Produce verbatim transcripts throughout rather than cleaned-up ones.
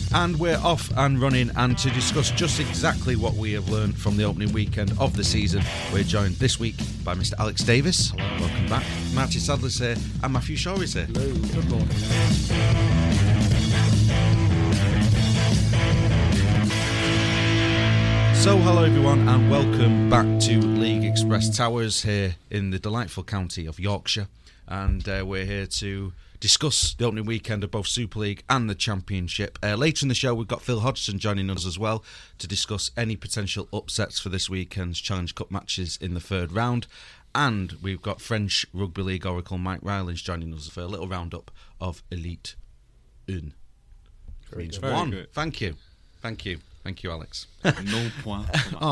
And we're off and running, and to discuss just exactly what we have learned from the opening weekend of the season, we're joined this week by Mister Alex Davis. Hello. Welcome back. Martin Sadler's here, and Matthew Shaw is here. Hello. Good morning. So hello everyone, and welcome back to League Express Towers here in the delightful county of Yorkshire, and uh, we're here to discuss the opening weekend of both Super League and the Championship. Uh, later in the show, we've got Phil Hodgson joining us as well to discuss any potential upsets for this weekend's Challenge Cup matches in the third round. And we've got French Rugby League Oracle Mike Rylance joining us for a little roundup of Elite Un. Very Means good. one. Very good. Thank you. Thank you. Thank you, Alex. No point.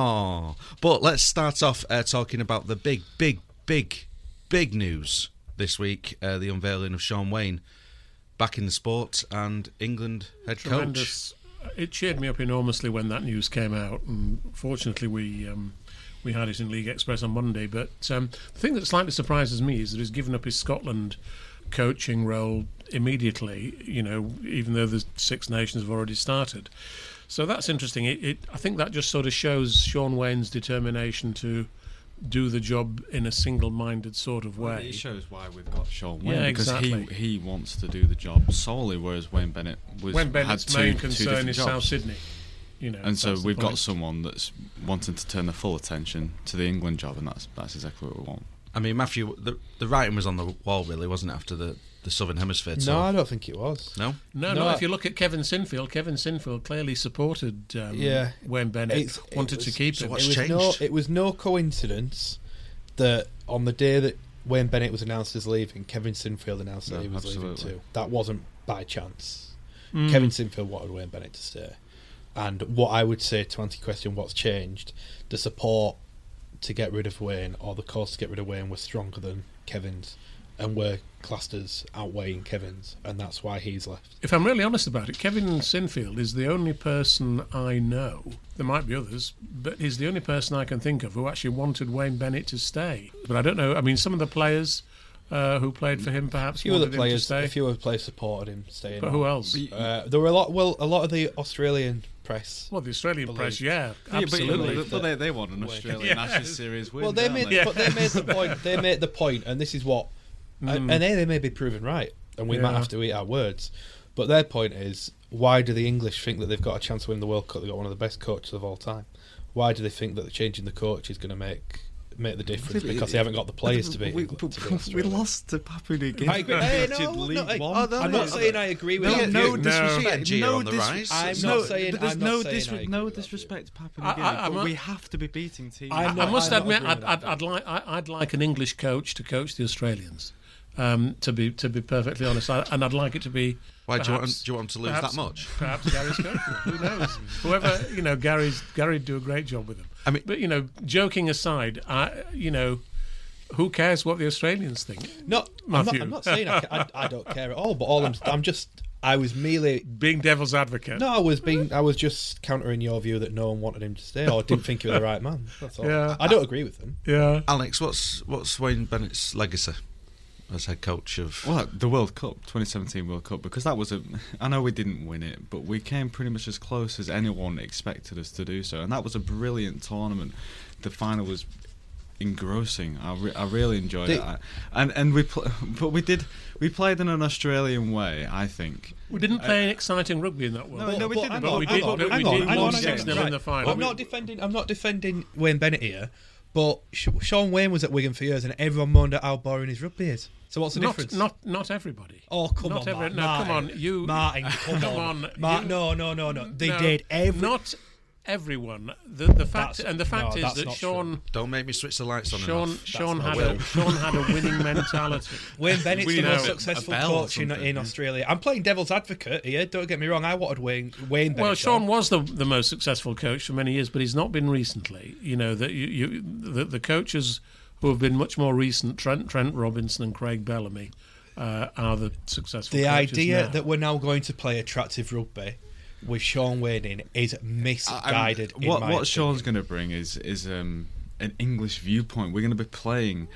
Oh, but let's start off uh, talking about the big, big, big, big news this week, uh, the unveiling of Shaun Wane back in the sport and England head Tremendous. coach. It cheered me up enormously when that news came out, and fortunately we um, we had it in League Express on Monday. But um, the thing that slightly surprises me is that he's given up his Scotland coaching role immediately, you know, even though the Six Nations have already started. So that's interesting. It, it, I think that just sort of shows Shaun Wane's determination to do the job in a single-minded sort of way. Well, it shows why we've got Shaun Wane, Yeah, because exactly. he he wants to do the job solely, whereas Wayne Bennett was Wayne Bennett's had two, main two concern different is jobs. South Sydney. You know, And so that's the we've got point. someone that's wanting to turn the full attention to the England job, and that's that's exactly what we want. I mean, Matthew, the, the writing was on the wall, really, wasn't it, after the, the Southern Hemisphere tour? No, I don't think it was. No? No, No, no. I- If you look at Kevin Sinfield, Kevin Sinfield clearly supported um, Yeah. Wayne Bennett, It's- it wanted was- to keep so him. what's It was changed? no. It was no coincidence that on the day that Wayne Bennett was announced as leaving, Kevin Sinfield announced that No, he was leaving absolutely. too. That wasn't by chance. Mm. Kevin Sinfield wanted Wayne Bennett to stay. And what I would say to answer your question, what's changed? The support to get rid of Wayne, or the cause to get rid of Wayne, was stronger than Kevin's, and were classed as outweighing Kevin's, and that's why he's left. If I'm really honest about it, Kevin Sinfield is the only person I know, there might be others, but he's the only person I can think of who actually wanted Wayne Bennett to stay. But I don't know, I mean, some of the players uh, who played for him A perhaps few wanted other him to players, stay. a few other players supported him staying. But on. who else? Uh, there were a lot. Well, a lot of the Australian press. Well, the Australian Believed. press, yeah, Yeah, absolutely. but, but they, they want an Wayne. Australian Yes. Ashes series win. Well, they don't made, they? but they made the point. They made the point, and this is what, and, and they, they may be proven right, and we might Yeah. have to eat our words. But their point is, why do the English think that they've got a chance to win the World Cup? They've got one of the best coaches of all time. Why do they think that changing the coach is going to make make the difference? Because they haven't got the players to beat We, England, to beat we Australia. lost to Papua New Guinea. I agree. Hey, no, League no, I- One. oh, no, I'm not saying I agree with No, you. no You- disrespect. G No on the dis- rise. I'm no, not saying- but there's I'm no, not saying disre- I agree no with that. disrespect to Papua I- New Guinea, I- I'm but not- we have to be beating teams. I'm I not- must I'm not admit, agreeing I'd, with I'd, that. I'd like I- I'd like an English coach to coach the Australians. Um, to be to be perfectly honest, I, and I'd like it to be. Why, do you, want, perhaps- do you want him to lose perhaps- that much? Perhaps Gary's coaching. Who knows? Whoever, you know, Gary's Gary'd do a great job with him. I mean- but you know, joking aside, I, you know, who cares what the Australians think? No, I'm not, Matthew. I'm not saying I, ca- I, I don't care at all. But all I'm, I'm just, I was merely. Being devil's advocate. No, I was being, I was just countering your view that no one wanted him to stay or didn't think he was the right man. That's all. Yeah. I don't agree with them. Yeah. Alex, what's what's Wayne Bennett's legacy as head coach of... Well, the World Cup, twenty seventeen World Cup, because that was a. I know we didn't win it, but we came pretty much as close as anyone expected us to do so, and that was a brilliant tournament. The final was engrossing. I, re- I really enjoyed The- it, I, and and we pl- but we did we played in an Australian way, I think. We didn't play any exciting rugby in that World No, Cup. no, we But didn't, hang but on, we hang did- on, but we hang did on, win hang on, six hang on. nil in the final. I'm not defending. I'm not defending Wayne Bennett here, but Sh- Shaun Wane was at Wigan for years, and everyone moaned at how boring his rugby is. So what's the not, difference? not not everybody. Oh, come not on, every, Martin. no, come on, you, Martin, come, come on, on, Mar- you- no, no, no, no. They No, did every. Not everyone. The the fact That's- and the fact no, is that's that not Sean Don't make me switch the lights on Sean and off. Sean not had true. a Sean had a winning mentality. Wayne Bennett's We the know most it. successful A bell or coach in, something, in yeah. Australia. I'm playing devil's advocate here. Don't get me wrong. I wanted Wayne Wayne Bennett. Well, Sean on. was the the most successful coach for many years, but he's not been recently. You know that you, you the, the coaches who have been much more recent, Trent Trent Robinson and Craig Bellamy, uh, are the successful. The coaches idea now. that we're now going to play attractive rugby with Shaun Wane in is misguided. Um, in what my what Sean's opinion. going to bring is is um, an English viewpoint. We're going to be playing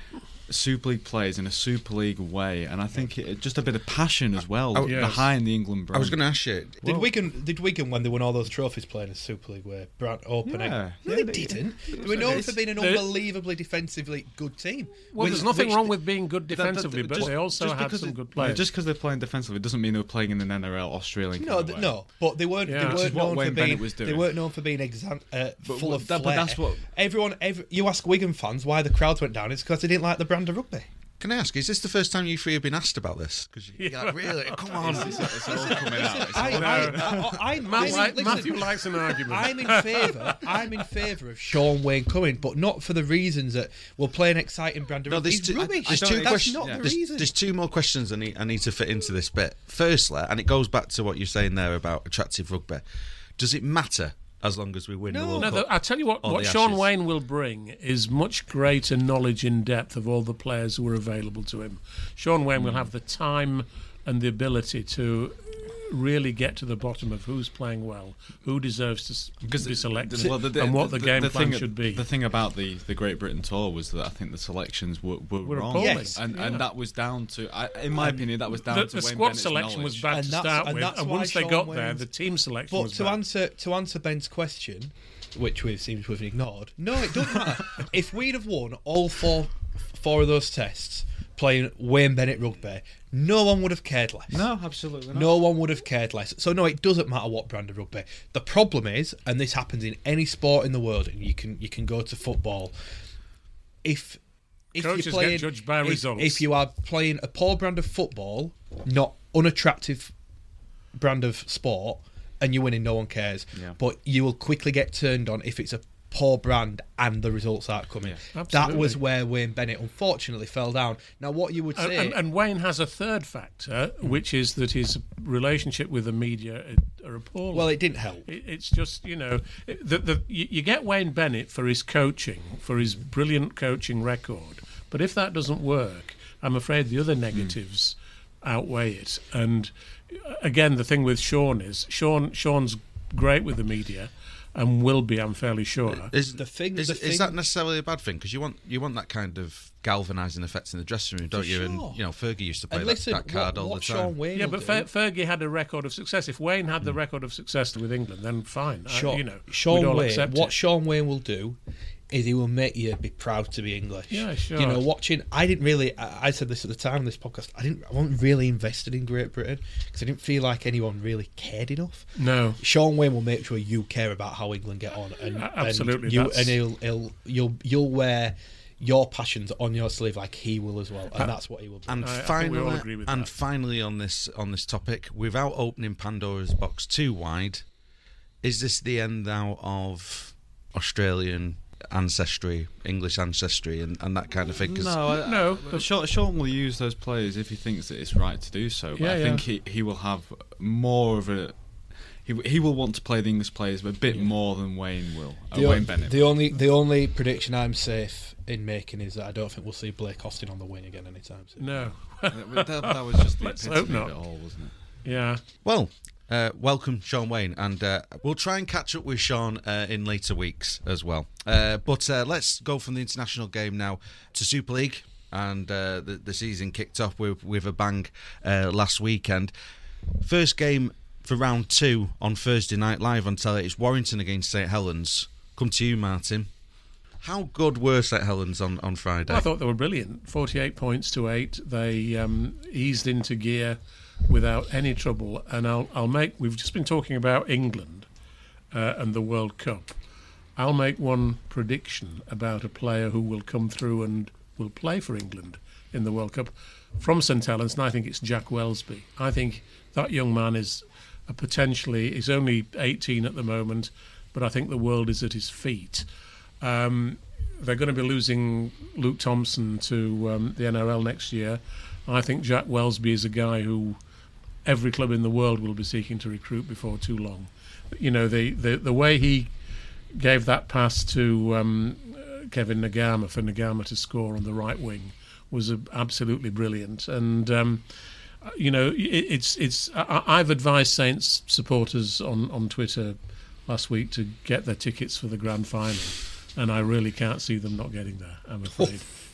Super League players in a Super League way, and I think it, just a bit of passion as well Oh, yes. behind the England brand. I was going to ask you. Did Well- Wigan? Did Wigan when they won all those trophies playing a Super League way? Brand opening. Yeah. No, Yeah, they they- didn't. They were known for being an They- unbelievably defensively good team. Well, Which- there's nothing which- wrong with being good That- that- defensively, but just- they also just had because some it- good yeah, players. just because they're playing defensively doesn't mean they're playing in an N R L Australian. No, kind th- of way. no, but they weren't. Yeah. They Which weren't is what known for Wayne being. Bennett was They doing. weren't known for being exam- uh, But full what- of that- flair. but that's what- everyone. Every, you ask Wigan fans why the crowds went down. It's because they didn't like the brand of rugby. Can I ask, is this the first time you three have been asked about this? Because you Yeah. like, really, come on. It's, it's all coming out. It's I, all- I, I, I, I'm, Matt I'm, like- listen, Matthew likes an argument. I'm in favour. I'm in favour of Sean Wayne coming, but not for the reasons that we'll play an exciting brand of No, rugby. there's He's two, rubbish. there's I two don't- That's questions. not yeah. the There's, reason. there's two more questions I need, I need to fit into this bit. Firstly, and it goes back to what you're saying there about attractive rugby. Does it matter as long as we win the No. World No, Cup? the, I tell you what, or what the Sean Ashes? Wayne will bring is much greater knowledge in depth of all the players who are available to him. Sean Wayne will have the time and the ability to really get to the bottom of who's playing well, who deserves to s- Because be selected, well, the- the- and what the, the- game the plan thing, should be. The thing about the, the Great Britain tour was that I think the selections were, were, Were wrong, appalling. Yes. and Yeah. and that was down to, I, in my opinion, that was down the to the Wayne squad Bennett's selection was knowledge. bad And to that's- start and with, that's and why once they Sean got Wayne's- there, the team selection But was to bad. answer to answer Ben's question, which we seem to have ignored, no, it doesn't matter. If we'd have won all four four of those tests playing Wayne Bennett rugby, no one would have cared less. No, absolutely not. No one would have cared less. So no, it doesn't matter what brand of rugby. The problem is, and this happens in any sport in the world, and you can you can go to football. If if Coaches you're get playing, judged by if, results. if you are playing a poor brand of football, not unattractive brand of sport, and you're winning, no one cares. Yeah. But you will quickly get turned on if it's a poor brand and the results aren't coming. Yeah. That was Absolutely. where Wayne Bennett unfortunately fell down. Now, what you would And, say, and, and Wayne has a third factor, which is that his relationship with the media are- are appalling. well, it didn't help. It, it's just, you know, it- the, the, you, you get Wayne Bennett for his coaching, for his brilliant coaching record. But if that doesn't work, I'm afraid the other negatives outweigh it. And uh, again, the thing with Sean is Sean Sean's great with the media and will be, I'm fairly sure. Is, The thing- is, the is thing- that necessarily a bad thing? Because you want you want that kind of galvanising effect in the dressing room, don't you? sure. And you know, Fergie used to play And that, listen, that card what, all what the time. Sean Wayne Yeah, will but do- Fer- Fergie had a record of success. If Wayne had the record of success with England, then fine. I- Sean, you know, Sean we'd all Wayne, accept what it. Sean Wayne will do is he will make you be proud to be English. Yeah, sure. You know, watching. I didn't really. I, I said this at the time of this podcast. I didn't. I wasn't really invested in Great Britain because I didn't feel like anyone really cared enough. No. Sean Wayne will make sure you care about how England get on, and A- absolutely, and, you, that's- and he'll, he'll you'll you'll wear your passions on your sleeve like he will as well, and that's what he will do. And I- I think finally, we all agree with and that. finally on this on this topic, without opening Pandora's box too wide, is this the end now of Australian ancestry, English ancestry, and, and that kind of thing? 'Cause No, I, No, I, Sean, Sean will use those players if he thinks that it's right to do so. But Yeah, I yeah. think he, he will have more of a. He, he will want to play the English players a bit more than Wayne will. Uh, The, o- Wayne Bennett. the only the only prediction I'm safe in making is that I don't think we'll see Blake Austin on the wing again anytime soon. No. that, that was just the Let's epitome hope not. of it all, wasn't it? Yeah. Well, uh, welcome, Sean Wayne, and uh, we'll try and catch up with Sean uh, in later weeks as well. Uh, but uh, let's go from the international game now to Super League, and uh, the, the season kicked off with, with a bang uh, last weekend. First game for round two on Thursday night live on telly. It's Warrington against St Helens. Come to you, Martin. How good were St Helens on, on Friday? I thought they were brilliant. forty-eight points to eight. They um, eased into gear without any trouble. And I'll, I'll make. We've just been talking about England uh, and the World Cup. I'll make one prediction about a player who will come through and will play for England in the World Cup from St Helens, and I think it's Jack Welsby. I think that young man is a potentially. He's only eighteen at the moment, but I think the world is at his feet. Um, they're going to be losing Luke Thompson to um, the N R L next year. I think Jack Welsby is a guy who every club in the world will be seeking to recruit before too long. You know, the the, the way he gave that pass to um, Kevin Nagama for Nagama to score on the right wing was uh, absolutely brilliant. And um, you know, it, it's it's. I, I've advised Saints supporters on, on Twitter last week to get their tickets for the grand final. And I really can't see them not getting there, I'm afraid.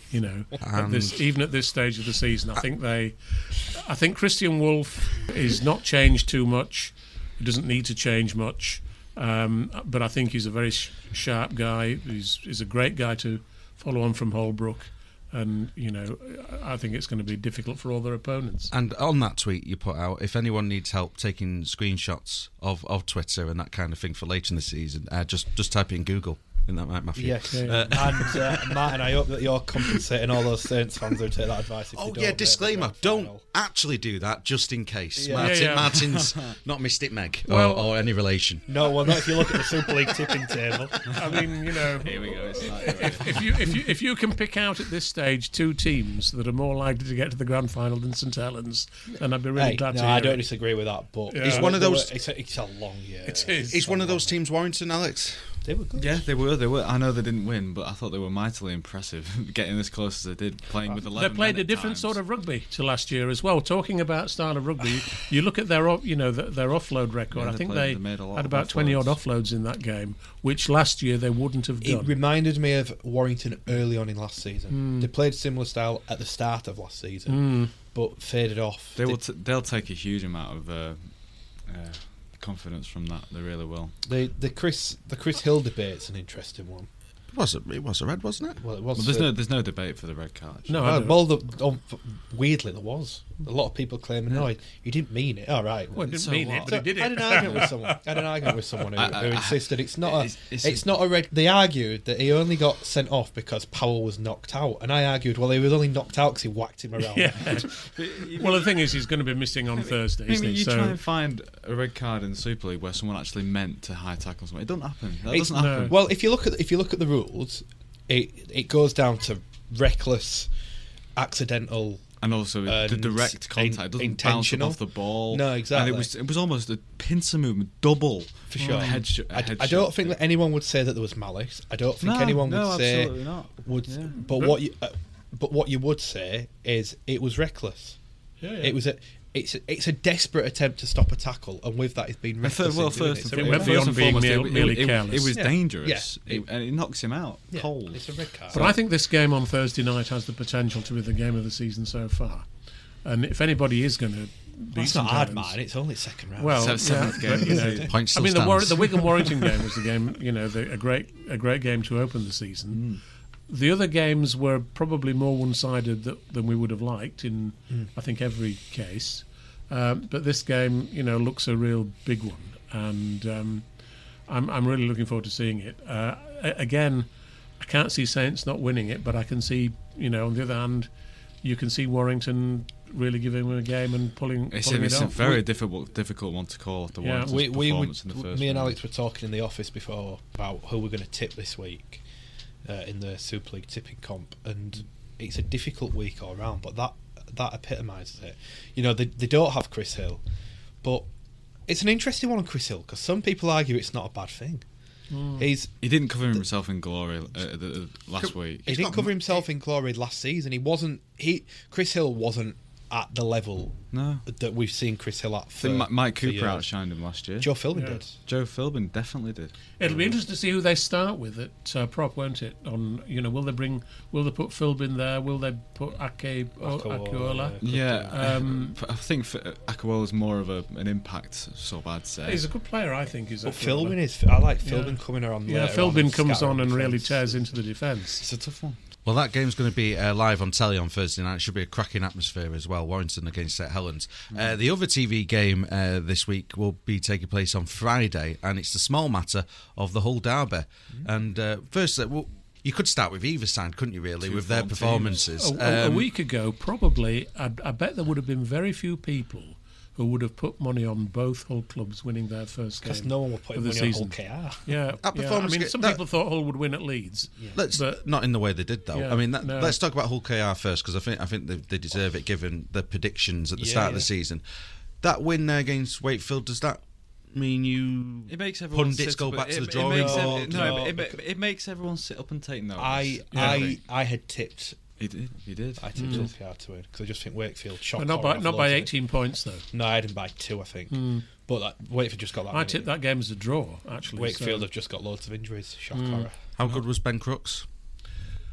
You know, at And- this, even at this stage of the season, I think they, I think Christian Wolff is not changed too much. He doesn't need to change much, um, but I think he's a very sh- sharp guy. He's he's a great guy to follow on from Holbrook, and you know, I think it's going to be difficult for all their opponents. And on that tweet you put out, if anyone needs help taking screenshots of, of Twitter and that kind of thing for later in the season, uh, just just type it in Google. Isn't that right, Matthew? Yes. Yeah. and uh, Martin, I hope that you're compensating all those Saints fans who take that advice. If Oh they don't yeah, make the disclaimer. grand Don't final. actually do that, just in case. Yeah. Martin, Yeah, yeah. Martin's not Mystic Meg or, Well- or any relation. No, well, not if you look at the Super League tipping table. I mean, you know, Here we go. It's like, if, if you if you if you can pick out at this stage two teams that are more likely to get to the grand final than St Helens, then I'd be really Hey, glad no, to hear I don't it. disagree with that, but Yeah. It's one of those- It's a, it's a long year. It is. Is one of those teams Warrington, Alex? They were good. yeah, they were. They were. I know they didn't win, but I thought they were mightily impressive, getting as close as they did, playing with They eleven. played men a at different times. sort of rugby to last year as well. Talking about style of rugby, you look at their off- you know their, their offload record. Yeah, I they think played- they, they made a lot had of about twenty odd offloads. offloads in that game, which last year they wouldn't have It done. reminded me of Warrington early on in last season. Hmm. They played similar style at the start of last season, but faded off. They They- will. T- they'll take a huge amount of uh, uh, confidence from that. They really will. the the Chris the Chris Hill debate's an interesting one. It was a, it was a red, wasn't it? Well, it was. Well, there's uh, no. There's no debate for the red card. No, I well, don't. well, the, oh, weirdly there was a lot of people claiming no, he didn't mean it. All right, Well, he didn't So mean it, what? but he did I had it. an argument with someone. I had an argument with someone who, I- I- who I- insisted it's not a. it's- It's, it's- not a red. They argued that he only got sent off because Powell was knocked out, and I argued, well, he was only knocked out because he whacked him around. Yeah. Well, the thing is, he's going to be missing on Thursday, I isn't mean, he? you So try and find a red card in the Super League where someone actually meant to high tackle someone. It doesn't happen. That It's- doesn't happen. no. Well, if you look at if you look at the rules, it it goes down to reckless, accidental. And also the And direct contact in- doesn't bounce up intentional. off the ball. No, exactly. And it was it was almost a pincer movement, double For sure. Head sh- I, head I don't shot. think that anyone would say that there was malice. I don't think No, anyone would no, say absolutely not. would. Yeah. But what you uh, but what you would say is it was reckless. Yeah, yeah. It was a. It's a, it's a desperate attempt to stop a tackle, and with that, it's been Well, reckless. well, in doing first, it. and It's a went red beyond card. first and being foremost, merely it, it, careless. it was Yeah. dangerous, Yeah. It- and it knocks him out Yeah, cold. It's a red card. But I think this game on Thursday night has the potential to be the game of the season so far. And if anybody is going to beat it's not St hard, Helens- man. It's only second round. Well, So yeah, seventh game but, you of the know, season. Point I still mean, the, War- stands. the Wigan Warrington game was the game, you know, the, a great a great game to open the season. The other games were probably more one-sided th- than we would have liked in, I think, every case. Um, but this game, you know, looks a real big one, and um, I'm I'm really looking forward to seeing it. Uh, a- again, I can't see Saints not winning it, but I can see, you know, on the other hand, you can see Warrington really giving them a game and pulling, It's, pulling a, it's it a off. very We- difficult difficult one to call after Yeah. Warrington's we, we would, performance in the first me and round. Alex were talking in the office before about who we're going to tip this week uh, in the Super League tipping comp, and it's a difficult week all round. But that that epitomises it. You know, they they don't have Chris Hill, but it's an interesting one on Chris Hill because some people argue it's not a bad thing. He's He didn't cover himself in glory uh, the, the, last week. he didn't cover himself in glory last season. He wasn't. He Chris Hill wasn't at the level No. that we've seen Chris Hill at. I For, think Mi- Mike for Cooper years. outshined him last year. Joe Philbin Yeah. did. Joe Philbin definitely did. It'll be interesting to see who they start with at uh, prop, won't it? On you know, will they bring? Will they put Philbin there? Will they put Ake o- Akuola, Akuola? Yeah, Um, I think Akawol is more of a, an impact sub, I'd say. He's a good player, I think. Is But Akuola. Philbin is. I like Yeah. Philbin coming around. Yeah, later on Philbin and comes on scattering and really defence. tears into the defence. It's a tough one. Well, that game's going to be uh, live on telly on Thursday night. It should be a cracking atmosphere as well. Warrington against St Helens. Uh, the other T V game uh, this week will be taking place on Friday, and it's the small matter of the Hull Derby. And uh, first, uh, well, you could start with either side, couldn't you? Really, Two with their form teams. performances. A, a- a Um, week ago, probably, I, I bet there would have been very few people who would have put money on both Hull clubs winning their first game. Because no one will put of the money on Hull season. K R. Yeah, That yeah. I performance mean, get- some that- people thought Hull would win at Leeds. Let's But- not in the way they did though. Yeah, I mean, that, no. let's talk about Hull K R first because I think I think they, they deserve it given the predictions at the Yeah, start of the yeah. season. That win there against Wakefield, does that mean you It makes everyone pundits sit go up- back it, to the it drawing makes board? ev- no, No, it, it, it makes everyone sit up and take notice. I Yeah. I I had tipped. He did. He did. I tipped Hull K R to win because I just think Wakefield shot. But not by not by eighteen points though. No, I had him by two, I think. But that, Wakefield just got that. I many. tipped that game as a draw. Actually, Wakefield so- have just got loads of injuries. Shock horror. How good was Ben Crooks?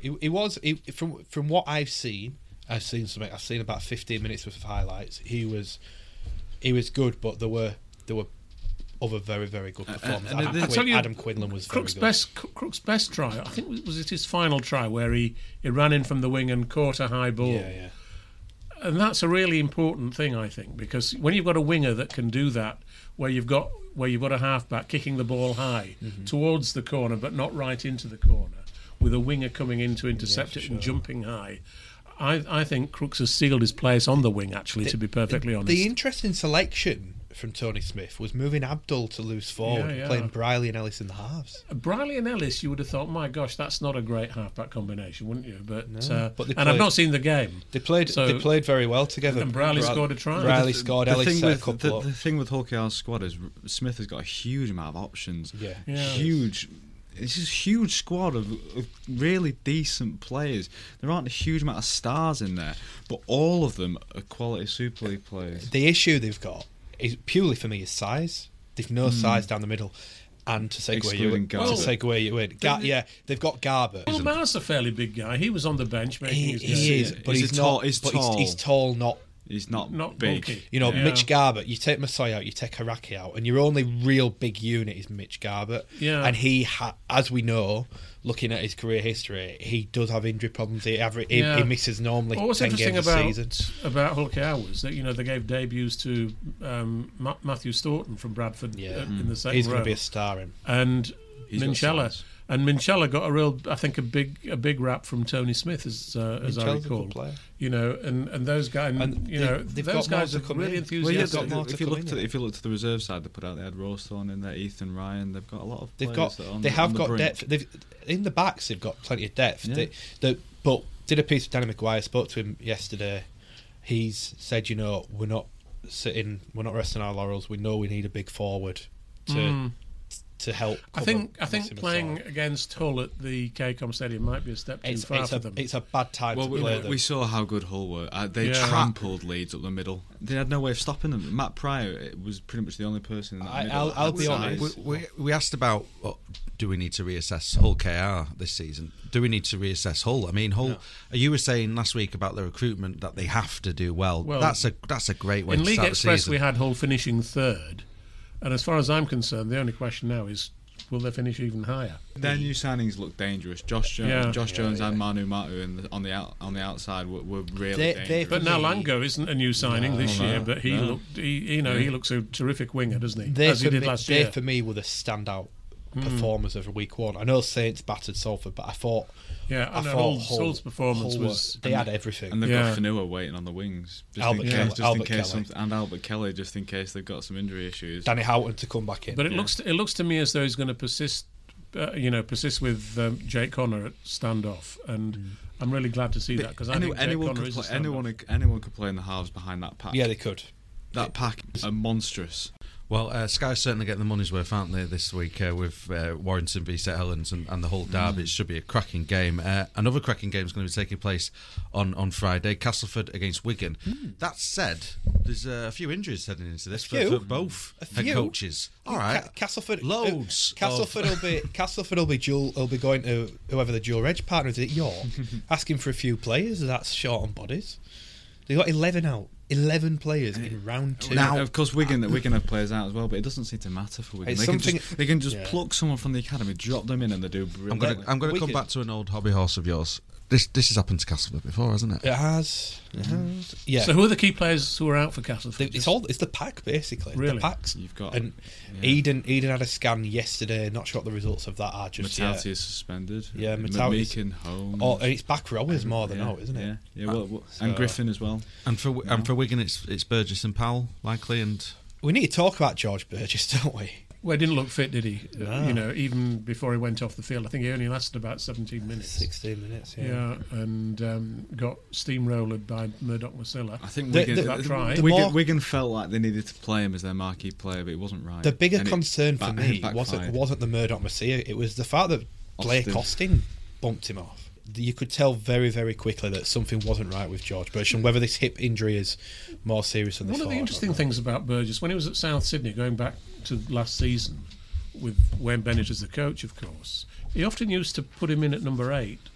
He, he was he, from from what I've seen. I've seen something. I've seen about fifteen minutes worth of highlights. He was he was good, but there were there were other very very good performances. and Adam, I- I Quin- tell you, Adam Quinlan was Crook's very good. best Crook's best try. I think was was it his final try where he, he ran in from the wing and caught a high ball. Yeah, yeah. And that's a really important thing, I think, because when you've got a winger that can do that, where you've got where you've got a halfback kicking the ball high Mm-hmm. towards the corner, but not right into the corner, with a winger coming in to intercept Yeah, it for and sure. jumping high, I, I think Crooks has sealed his place on the wing. Actually, to be perfectly honest, The interesting selection from Tony Smith was moving Abdul to loose forward, Yeah, and yeah. playing Briley and Ellis in the halves. Briley and Ellis, you would have thought, my gosh, that's not a great halfback combination, wouldn't you? But, No, uh, but they and I've played- not seen the game. They played. So- they played very well together. And Briley Bra- scored a try. Briley The- scored. the Ellis thing set a with couple the, up. the thing with Hull K R's squad is Smith has got a huge amount of options. Yeah. Yeah. Huge. It's just a huge squad of, of really decent players. There aren't a huge amount of stars in there, but all of them are quality Super League players. The issue they've got is purely for me is size. They've no size down the middle. And to segue you Excluding in, to Garbutt. segue you in, Gar- yeah, they've got Garbutt. Well, Mars a fairly big guy. He was on the bench making He, his he game. is, but He's he's, a tall- not. he's but tall. He's, he's tall, not. He's not, Not big. bulky. You know, Yeah. Mitch Garbutt. You take Masoi out, you take Haraki out, and your only real big unit is Mitch Garbutt. Yeah. And he, ha- as we know, looking at his career history, he does have injury problems. He, aver- he, Yeah. he misses normally What was ten interesting games a about season. about Hull K R was that you know they gave debuts to um, Ma- Matthew Staunton from Bradford Yeah. uh, in the second He's row, going to be a star in. and He's got Minchella. size. And Minchella got a real, I think, a big, a big rap from Tony Smith, as uh, as I Minchella's a good recall. player. You know, and, and those guys, and, And you they- know, they've those got more guys to are come really in. Well, yeah, got enthusiastic. more to if you come look in to yet. if you look to the reserve side, they put out they had Rowstone in there, Ethan Ryan. They've got a lot of. They've players got, that are on, they on have the got brink. depth. They've in the backs. They've got plenty of depth. Yeah. They, they, but did a piece with Danny McGuire. Spoke to him yesterday. He's said, you know, we're not sitting, we're not resting our laurels. We know we need a big forward to Mm. to help. I cover think I think Massimo playing Sarri. against Hull at the K COM Stadium might be a step too It's, far it's for a them. it's a bad time Well, to we, play we, them. we saw how good Hull were. Uh, they Yeah. trampled Leeds up the middle. They had no way of stopping them. Matt Pryor it was pretty much the only person in that I- middle. I'll- that I'll had be size. honest. We, we, we asked about oh, do we need to reassess Hull K R this season? Do we need to reassess Hull? I mean, Hull. No. You were saying last week about the recruitment that they have to do well. Well, that's a that's a great way in to League start the Express, season. we had Hull finishing third, and as far as I'm concerned, the only question now is, will they finish even higher? Their new signings look dangerous. Josh Jones, Yeah. Josh Yeah, Jones yeah. and Manu Matu in the, on the out, on the outside were, were really They- dangerous. they- But For now me- Lango isn't a new signing No, this no, year, but he no. looked, he, you know, he Yeah. looks a terrific winger, doesn't he? They As he for did me, last they year. for me were the standout performers of week one. I know Saints battered Salford, but I thought Yeah, I I know thought Hull's, Hull- Hull's performance Hull were- was. they had everything. and they've Yeah. got Fanua waiting on the wings, just Albert in Kelly- case, just Albert in case Kelly. some, and Albert Kelly, just in case they've got some injury issues. Danny Houghton to come back in. But it Yeah. looks it looks to me as though he's going to persist, uh, you know, persist with um, Jake Connor at standoff, and I'm really glad to see that because I Any- think Jake anyone Connor could is a play, standoff. anyone anyone could play in the halves behind that pack. yeah, they could. that pack are monstrous. Well, uh, Sky's certainly getting the money's worth, aren't they, this week uh, with uh, Warrington v St Helens and, and the Hull derby. It should be a cracking game. Uh, another cracking game is going to be taking place on, on Friday, Castleford against Wigan. That said, there's uh, a few injuries heading into this for, few? for both A head few? coaches. All right. Ca- Castleford, Loads uh, Castleford will be Castleford will be dual. Will be going to whoever the dual reg partner is at York, asking for a few players. That's short on bodies. They got eleven out. Eleven players in round two. Now, of course, Wigan Wigan have players out as well, but it doesn't seem to matter for Wigan. It's They can, something- just, they can just yeah. pluck someone from the academy, drop them in, and they do I'm brilliant. going to I'm going to come Wigan- back to an old hobby horse of yours. This this has happened to Castleford before, hasn't it? It has. It has. Yeah. So who are the key players who are out for Castleford? They- it's all. It's the pack basically. Really? The packs. You've got And yeah. Eden. Eden had a scan yesterday. Not sure what the results of that are just Matauti yet. is suspended. Yeah, Matauti's- McMeekin, Holmes. Oh, and it's back rowers more than yeah, out, isn't it? Yeah, yeah. Well, well, So- and Griffin as well. And for Wi- and for Wigan, it's it's Burgess and Powell likely, and We need to talk about George Burgess, don't we? Well, he didn't look fit, did he? Uh, No. You know, even before he went off the field, I think he only lasted about seventeen minutes. Sixteen minutes. Yeah. Yeah, and um, got steamrolled by Murdoch Masilla. I think The- Wigan, the- That try. the Wigan, more- Wigan felt like they needed to play him as their marquee player, but it wasn't right. The bigger And it concern for back- me backfired. wasn't wasn't the Murdoch Messiah. It was the fact that Blake Austin. Austin bumped him off. You could tell very, very quickly that something wasn't right with George Burgess, and whether this hip injury is more serious than they One of thought, the I interesting don't know. things about Burgess, when he was at South Sydney, going back to last season, with Wayne Bennett as the coach, of course, he often used to put him in at number eight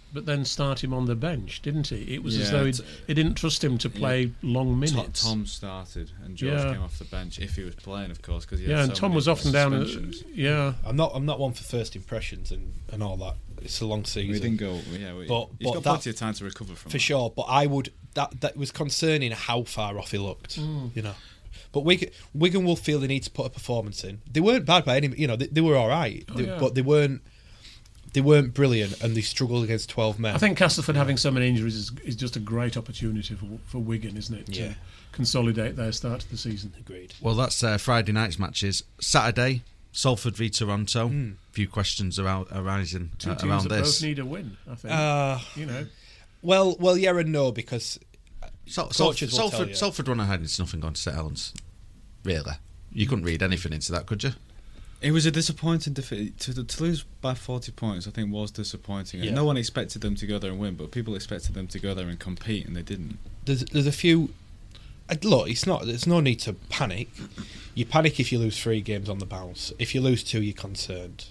but then start him on the bench, didn't he? It was as Yeah, though he t- he didn't trust him to play yeah. long Tom, minutes. Tom started and George Yeah. came off the bench if he was playing, of course. Cause he had yeah, and so Tom many was often down. uh, suspensions. Yeah, I'm not. I'm not one for first impressions and, and all that. It's a long season. We didn't go. Yeah, we, But- he's but got that- plenty of time to recover from for that. sure. But I would that that was concerning how far off he looked. You know, but Wigan, Wigan will feel they need to put a performance in. They weren't bad by any. You know, they, they were all right, Oh, They- yeah. but they weren't. They weren't brilliant, and they struggled against twelve men. I think Castleford having so many injuries is, is just a great opportunity for for Wigan, isn't it? To Yeah. consolidate their start to the season. Agreed. Well, that's uh, Friday night's matches. Saturday, Salford v Toronto. Hmm. A few questions around, arising Two uh, teams around that this. both need a win. I think. Uh, you know, well, well, yeah and no, because Sal- Sal- coaches will tell Salford, you. Salford run ahead. It's nothing going to St Helens. Really, you couldn't read anything into that, could you? It was a disappointing defeat. To, to lose by forty points, I think, was disappointing. Yeah. And no one expected them to go there and win, but people expected them to go there and compete, and they didn't. there's there's a few. uh, Look, it's not. There's no need to panic. You panic if you lose three games on the bounce. If you lose two, you're concerned.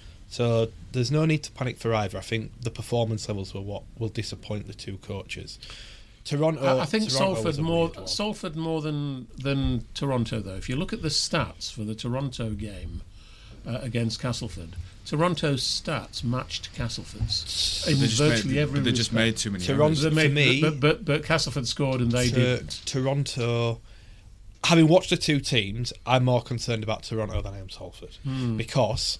So there's no need to panic for either. I think the performance levels were what will disappoint the two coaches. Toronto. I, I think Toronto was Salford a more weird one. Salford more than than Toronto though. If you look at the stats for the Toronto game uh, against Castleford, Toronto's stats matched Castleford's in They just virtually made, every They just respect. made too many Toronto- errors. They made- for me- but, but but Castleford scored and they To- didn't. Toronto. Having watched the two teams, I'm more concerned about Toronto than I am Salford Hmm. because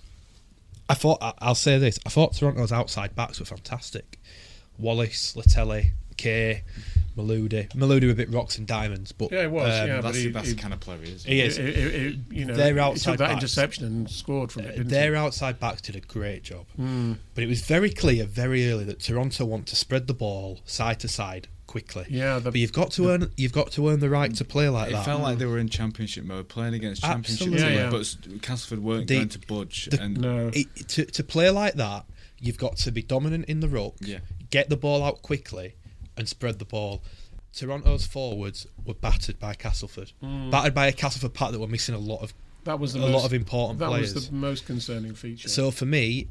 I thought I- I'll say this: I thought Toronto's outside backs were fantastic. Wallace, Latelli, Kay, Maludi. Maludi were a bit rocks and diamonds, but Yeah, it was, um, yeah. That's, but he- that's he- the kind of player he is. He is. It- it- it- you know, They're he outside took that backs. interception and scored from it. Didn't their he? outside backs did a great job. Hmm. But it was very clear very early that Toronto want to spread the ball side to side quickly. Yeah, the- but you've got to earn you've got to earn the right to play like It that. felt like they were in championship mode, playing against championship Absolutely. teams, Yeah, yeah. but s- Castleford weren't The- going to budge. the- and No. It, to to play like that, you've got to be dominant in the ruck, Yeah. get the ball out quickly, and spread the ball. Toronto's forwards were battered by Castleford, battered by a Castleford pack that were missing a lot of That was the a most, lot of important that players. was the most concerning feature. So for me,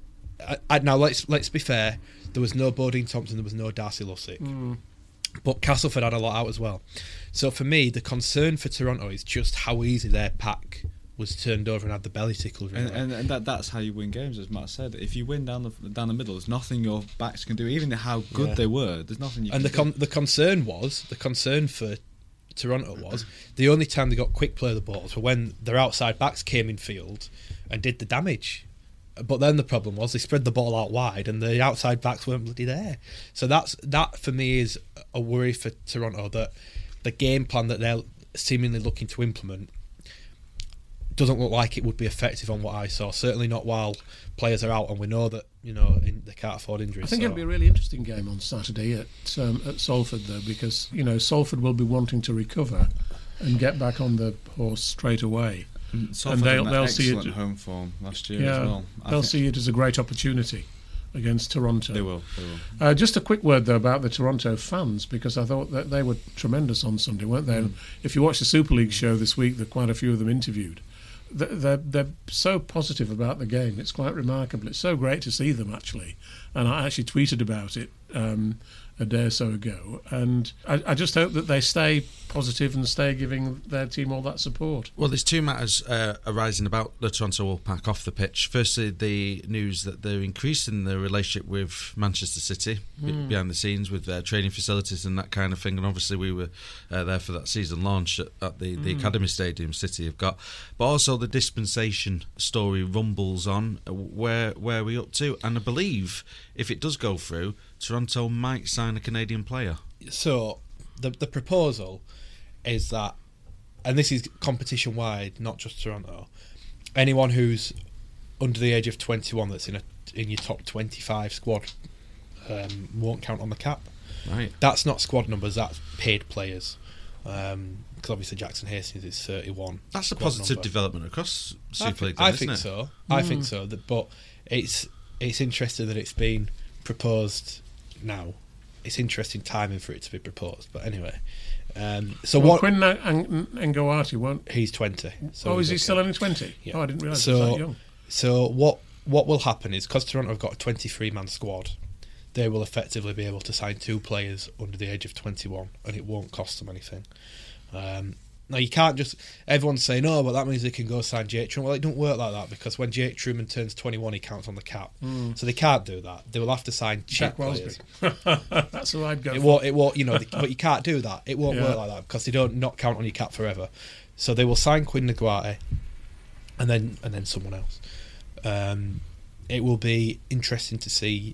I, I, now let's let's be fair. There was no Bodine Thompson, there was no Darcy Lussick, but Castleford had a lot out as well. So for me, the concern for Toronto is just how easy their pack was turned over and had the belly tickled. Really. And, and, and that, that's how you win games, as Matt said. If you win down the down the middle, there's nothing your backs can do. Even how good Yeah. they were, there's nothing you And the can con- the concern was the concern for Toronto was the only time they got quick play of the balls were when their outside backs came in field and did the damage. But then the problem was they spread the ball out wide and the outside backs weren't bloody there. So that's that for me is a worry for Toronto, that the game plan that they're seemingly looking to implement doesn't look like it would be effective on what I saw. Certainly not while players are out, and we know that you know in, they can't afford injuries. I think so. it'll be a really interesting game on Saturday at um, at Salford, though, because you know Salford will be wanting to recover and get back on the horse straight away. do. Salford and they'll- had they'll an see it- excellent home form last year Yeah, as well. I they'll think see it as a great opportunity against Toronto. They will. They will. Uh, just a quick word though about the Toronto fans, because I thought that they were tremendous on Sunday, weren't they? And if you watch the Super League show this week, that quite a few of them interviewed. They're, they're they're so positive about the game. It's quite remarkable. It's so great to see them actually, and I actually tweeted about it um, a day or so ago. And I, I just hope that they stay positive and stay giving their team all that support. Well, there's two matters uh, arising about the Toronto Wolfpack off the pitch. Firstly, the news that they're increasing their relationship with Manchester City be- behind the scenes with their training facilities and that kind of thing. And obviously, we were uh, there for that season launch at, at the, the Academy Stadium City have got. But also the dispensation story rumbles on. Uh, Where where are we up to? And I believe if it does go through, Toronto might sign a Canadian player. So the the proposal is that, and this is competition wide, not just Toronto. Anyone who's under the age of twenty-one that's in a in your top twenty-five squad um, won't count on the cap. Right. That's not squad numbers. That's paid players. Because obviously Jackson Hastings is thirty-one. That's a squad positive number. development across I Super think, League, I then, think isn't it? so. I think so. That, but it's it's interesting that it's been proposed now. It's interesting timing for it to be proposed. But anyway, um, so Well, what? Quinn Ngoati won't. He's twenty. So oh, is he's he okay. still only twenty? Yeah. Oh, I didn't realise he was So that young. so what what will happen is because Toronto have got a twenty-three man squad, they will effectively be able to sign two players under the age of twenty-one, and it won't cost them anything. Um, now, you can't just... Everyone's saying, oh, but that means they can go sign Jake Truman. Well, it don't work like that, because when Jake Truman turns twenty-one, he counts on the cap. Mm. So they can't do that. They will have to sign cheap Jack Wellsby. players. That's who I'd go It for. won't, it won't, you know, but you can't do that. It won't Yeah. work like that, because they don't not count on your cap forever. So they will sign Quinn Naguate, and then and then someone else. Um, it will be interesting to see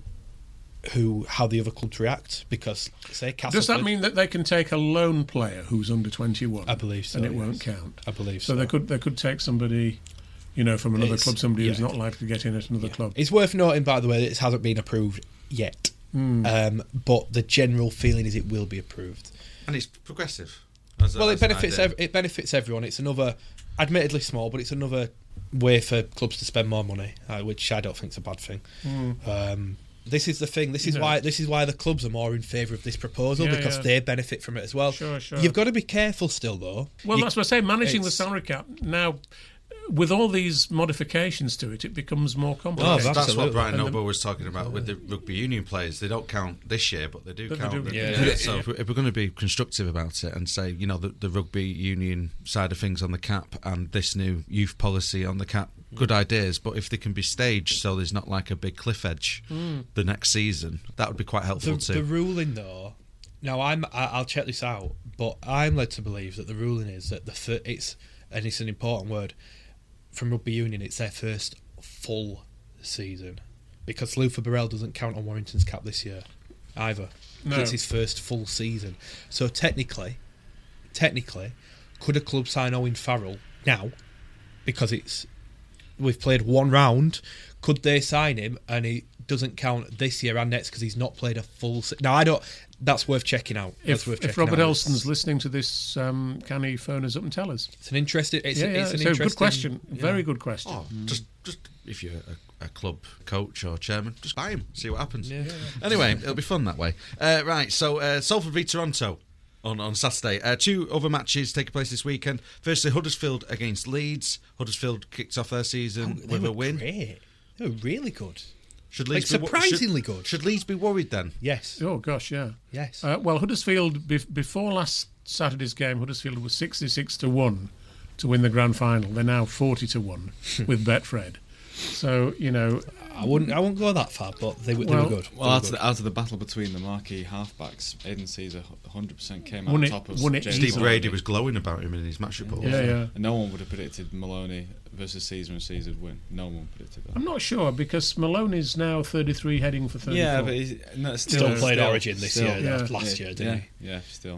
who how the other clubs react, because say Castleford, Does that mean that they can take a lone player who's under twenty-one? I believe so, and it yes. won't count. I believe So so. they could they could take somebody, you know, from another It's- club, somebody who's yeah. not likely to get in at another Yeah. club. It's worth noting, by the way, that it hasn't been approved yet. Mm. Um, but the general feeling is it will be approved. And it's progressive. as a- Well, it as an benefits idea. ev- it benefits everyone. It's another, admittedly small, but it's another way for clubs to spend more money, uh, which I don't think is a bad thing. Mm. Um, this is the thing. This is No. why this is why the clubs are more in favour of this proposal, Yeah, because yeah. they benefit from it as well. Sure, sure. You've got to be careful still, though. Well, You- that's what I say. Managing the it's- salary cap now, with all these modifications to it, it becomes more Oh, complicated. That's absolutely. what Brian And the- Noble was talking about with the rugby union players. They don't count this year, but they do But they count. do, the- yeah. Yeah. So if we're, if we're going to be constructive about it and say, you know, the, the rugby union side of things on the cap and this new youth policy on the cap, good ideas. But if they can be staged so there's not like a big cliff edge Mm. the next season, that would be quite helpful the, too. the ruling, though. Now, I'm. I, I'll check this out, but I'm led to believe that the ruling is that the fir- it's and it's an important word from rugby union. It's their first full season, because Luther Burrell doesn't count on Warrington's cap this year either. No. It's his first full season. So technically, technically, could a club sign Owen Farrell now because it's we've played one round? Could they sign him and he doesn't count this year and next because he's not played a full se- now I don't that's worth checking out. That's If, worth if checking Robert out. Elston's It's, listening to this, um, can he phone us up and tell us? it's an interesting it's, yeah, a, yeah, it's an so interesting good question. yeah. Very good question. Oh, just just if you're a, a club coach or chairman, just buy him, see what happens. Yeah. Anyway, it'll be fun that way. Uh, right, so uh, Salford v Toronto on, on Saturday. Uh, two other matches taking place this weekend. Firstly, Huddersfield against Leeds. Huddersfield kicked off their season Oh, they with were a win. great. They were really good. Should Like, Leeds be wo- surprisingly should, good. Should Leeds be worried then? Yes. Oh gosh, yeah. Yes. Uh, well, Huddersfield bef- before last Saturday's game, Huddersfield was sixty-six to one to win the grand final. They're now forty to one with Betfred. So you know, I wouldn't I wouldn't go that far, but they, were- they Well- were good. Well, They were out of, good. the, out of the battle between the marquee halfbacks, Aidan Caesar one hundred percent came out Won on it- top of won it James easily. Steve Maloney. Brady was glowing about him in his match report. Yeah, yeah. And no one would have predicted Maloney versus Caesar and Caesar would win. No one predicted that. I'm not sure because Maloney's now thirty-three, heading for thirty-four. Yeah, but he's no, still, Still played still, Origin this still. year, Yeah. last yeah, year, didn't yeah, he? Yeah, still.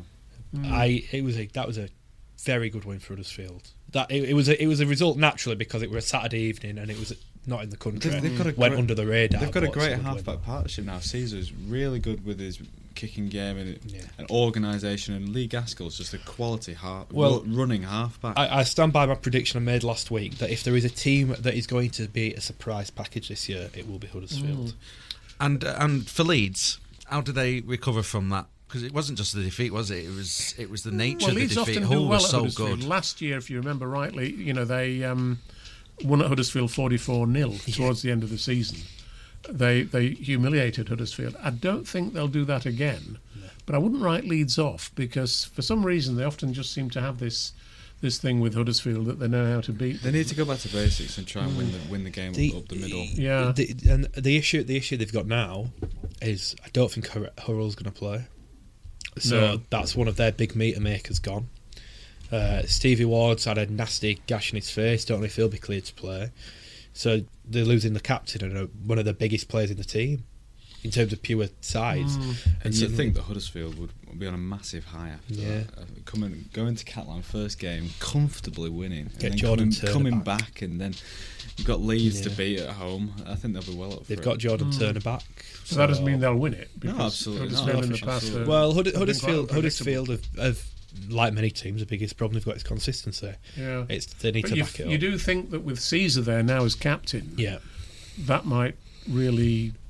I it was a that was a very good win for Huddersfield. That it, it was a, it was a result naturally because it was a Saturday evening and it was not in the country. They've, they've got a went great, under the radar. They've got a but it's great good win. halfback partnership now. Caesar's really good with his kicking game and, Yeah. and organisation, and Lee Gaskell's just a quality half, Well, running halfback. I, I stand by my prediction I made last week that if there is a team that is going to be a surprise package this year, it will be Huddersfield. And uh, and for Leeds, how do they recover from that? Because it wasn't just the defeat, was it? It was it was the nature Well, of the Leeds defeat. often do Hull well was at so Huddersfield. good. Last year, if you remember rightly, you know they um, won at Huddersfield forty-four nil towards the end of the season. They they humiliated Huddersfield. I don't think they'll do that again, but I wouldn't write Leeds off because for some reason they often just seem to have this this thing with Huddersfield that they know how to beat. they need to go back to basics and try and win the win the game The- up, up the middle. Yeah. The, and the issue the issue they've got now is I don't think Hur- Hurrell's going to play. So No. that's one of their big meter makers gone. Uh, Stevie Ward's had a nasty gash in his face. Don't know if he'll be cleared to play. So they're losing the captain and uh, one of the biggest players in the team in terms of pure size. Mm. And you- to think that Huddersfield would be on a massive high after Yeah. that. Uh, coming going to Catalan first game, comfortably winning, Get and then Jordan coming, Turner coming back. back, and then you've got Leeds to Yeah. beat at home. I think they'll be well up. They've for got it. Jordan Mm. Turner back. So that doesn't mean they'll win it. Because absolutely not. Huddersfield in the No, past. absolutely. have- Well, Hud- have been Huddersfield, quite Huddersfield have, have, like many teams, the biggest problem they've got is consistency. Yeah. It's they need But to you, back it you up. do think that with Caesar there now as captain, Yeah, that might really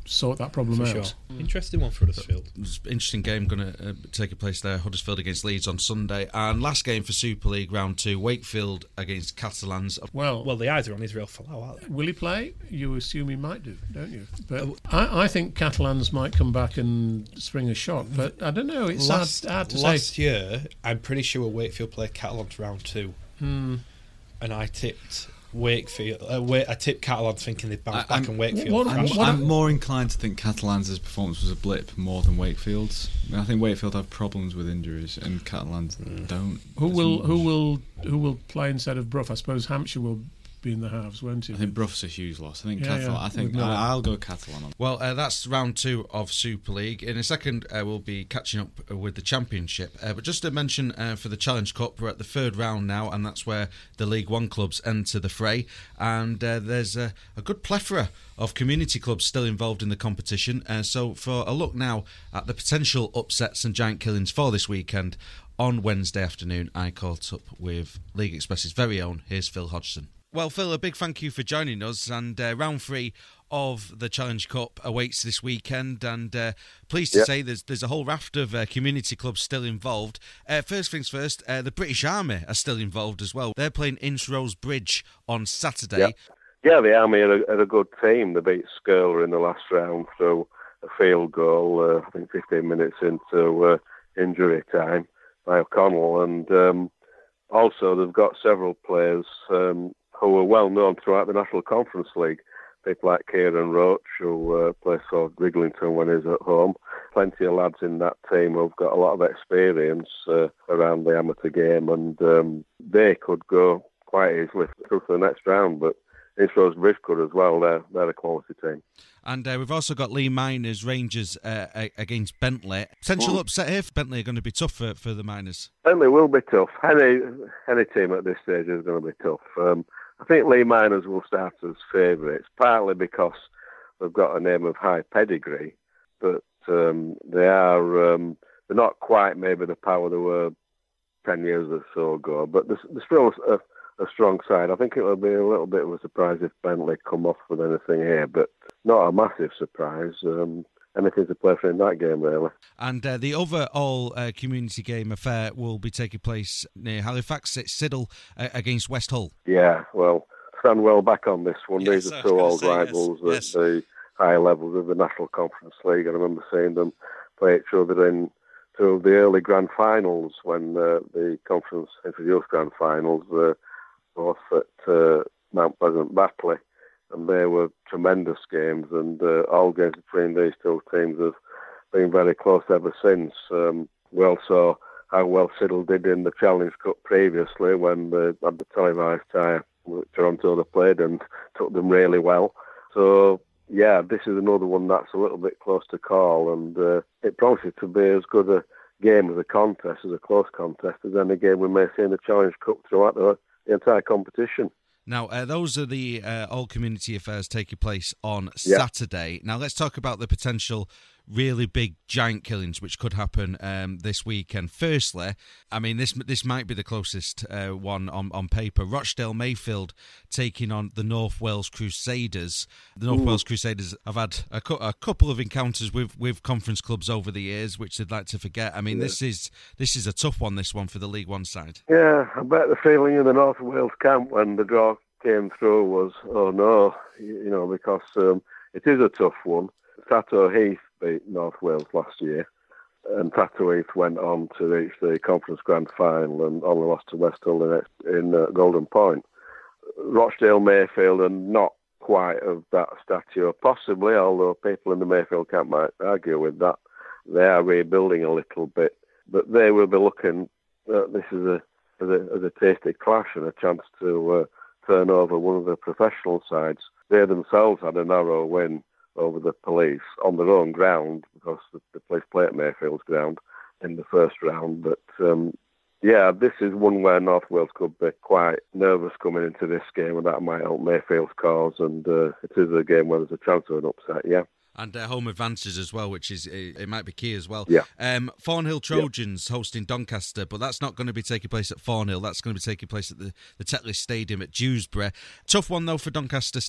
sort that problem For out. sure. Interesting one for Huddersfield. It's an interesting game going to uh, take place there. Huddersfield against Leeds on Sunday. And last game for Super League round two, Wakefield against Catalans. Well, Well, the eyes are on Israel Folau, aren't they? will he play? You assume he might do, don't you? But I, I think Catalans might come back and spring a shock. But I don't know. It's last, hard, hard to last say. year, I'm pretty sure Wakefield played Catalans round two, Hmm. and I tipped Wakefield. Uh, Wa- I tipped Catalans thinking they'd bounce I- back, I'm- and Wakefield. What- crashed. what- I'm more inclined to think Catalans' performance was a blip more than Wakefield's. I, mean, I think Wakefield have problems with injuries and Catalans don't. Who as will much. who will who will play instead of Brough? I suppose Hampshire will be in the halves, won't I it? think Brough's a huge loss. I think Yeah, Catalan. yeah, I think with Miller. I, I'll go Catalan on. Well, uh, that's round two of Super League. In a second, uh, we'll be catching up uh, with the Championship. Uh, but just to mention uh, for the Challenge Cup, we're at the third round now, and that's where the League One clubs enter the fray. And uh, there's a, a good plethora of community clubs still involved in the competition. Uh, so for a look now at the potential upsets and giant killings for this weekend, on Wednesday afternoon, I caught up with League Express's very own. Here's Phil Hodgson. Well, Phil, a big thank you for joining us. And uh, round three of the Challenge Cup awaits this weekend. And uh, pleased to Yep. say there's there's a whole raft of uh, community clubs still involved. Uh, first things first, uh, the British Army are still involved as well. They're playing Ince-Rose Bridge on Saturday. Yep. Yeah, the Army are a, are a good team. They beat Skirler in the last round through a field goal, uh, I think fifteen minutes into uh, injury time by O'Connell. And um, also they've got several players um, who are well known throughout the National Conference League. People like Kieran Roach, who uh, plays for Wriglington when he's at home. Plenty of lads in that team who've got a lot of experience uh, around the amateur game, and um, they could go quite easily through to the next round. But Ince-Rose Bridge could as well. They're, they're a quality team. And uh, we've also got Lee Miners Rangers uh, a- against Bentley. Potential Mm. upset here. Bentley are going to be tough for, for the Miners. Bentley will be tough. Any any team at this stage is going to be tough. Um, I think Lee Miners will start as favourites, partly because they've got a name of high pedigree, but um, they are um, they're not quite maybe the power they were ten years or so ago. But they're, they're still a, a strong side. I think it will be a little bit of a surprise if Bentley come off with anything here, but not a massive surprise. Um, anything to play for in that game, really. And uh, the overall uh, community game affair will be taking place near Halifax. It's Siddle uh, against West Hull. Yeah, well, stand well back on this one. Yes, These I are was two gonna old say, yes, rivals at yes. the high levels of the National Conference League. I remember seeing them play each other in two of the early grand finals when uh, the conference introduced grand finals, uh, both at uh, Mount Pleasant Batley. And they were tremendous games, and uh, all games between these two teams have been very close ever since. Um, we all saw how well Siddle did in the Challenge Cup previously when they had the televised tie with Toronto they played and took them really well. So, yeah, this is another one that's a little bit close to call, and uh, it promises to be as good a game as a contest, as a close contest, as any game we may see in the Challenge Cup throughout the, the entire competition. Now, uh, those are the uh, all community affairs taking place on Yeah. Saturday. Now, let's talk about the potential really big giant killings which could happen um, this weekend. Firstly, I mean, this this might be the closest uh, one on, on paper. Rochdale Mayfield taking on the North Wales Crusaders. The North Ooh. Wales Crusaders have had a, cu- a couple of encounters with, with conference clubs over the years, which they'd like to forget. I mean, Yeah. this is this is a tough one, this one, for the League One side. Yeah, I bet the feeling in the North Wales camp when the draw came through was, oh no, you you know, because um, it is a tough one. Tato Heath beat North Wales last year, and Tato Heath went on to reach the Conference Grand Final and only lost to West Hull in, in uh, Golden Point. Rochdale Mayfield are not quite of that stature, possibly, although people in the Mayfield camp might argue with that. They are rebuilding a little bit, but they will be looking at this as a as a, as a tasty clash and a chance to uh, turn over one of the professional sides. They themselves had a narrow win over the Police on their own ground, because the, the Police play at Mayfield's ground in the first round. But um, yeah, this is one where North Wales could be quite nervous coming into this game, and that might help Mayfield's cause. And uh, it is a game where there's a chance of an upset, yeah. And uh, home advances as well, which is it, it might be key as well. Yeah. Um, Thornhill Trojans hosting Doncaster, but that's not going to be taking place at Thornhill. That's going to be taking place at the, the Tetley Stadium at Dewsbury. Tough one, though, for Doncaster still.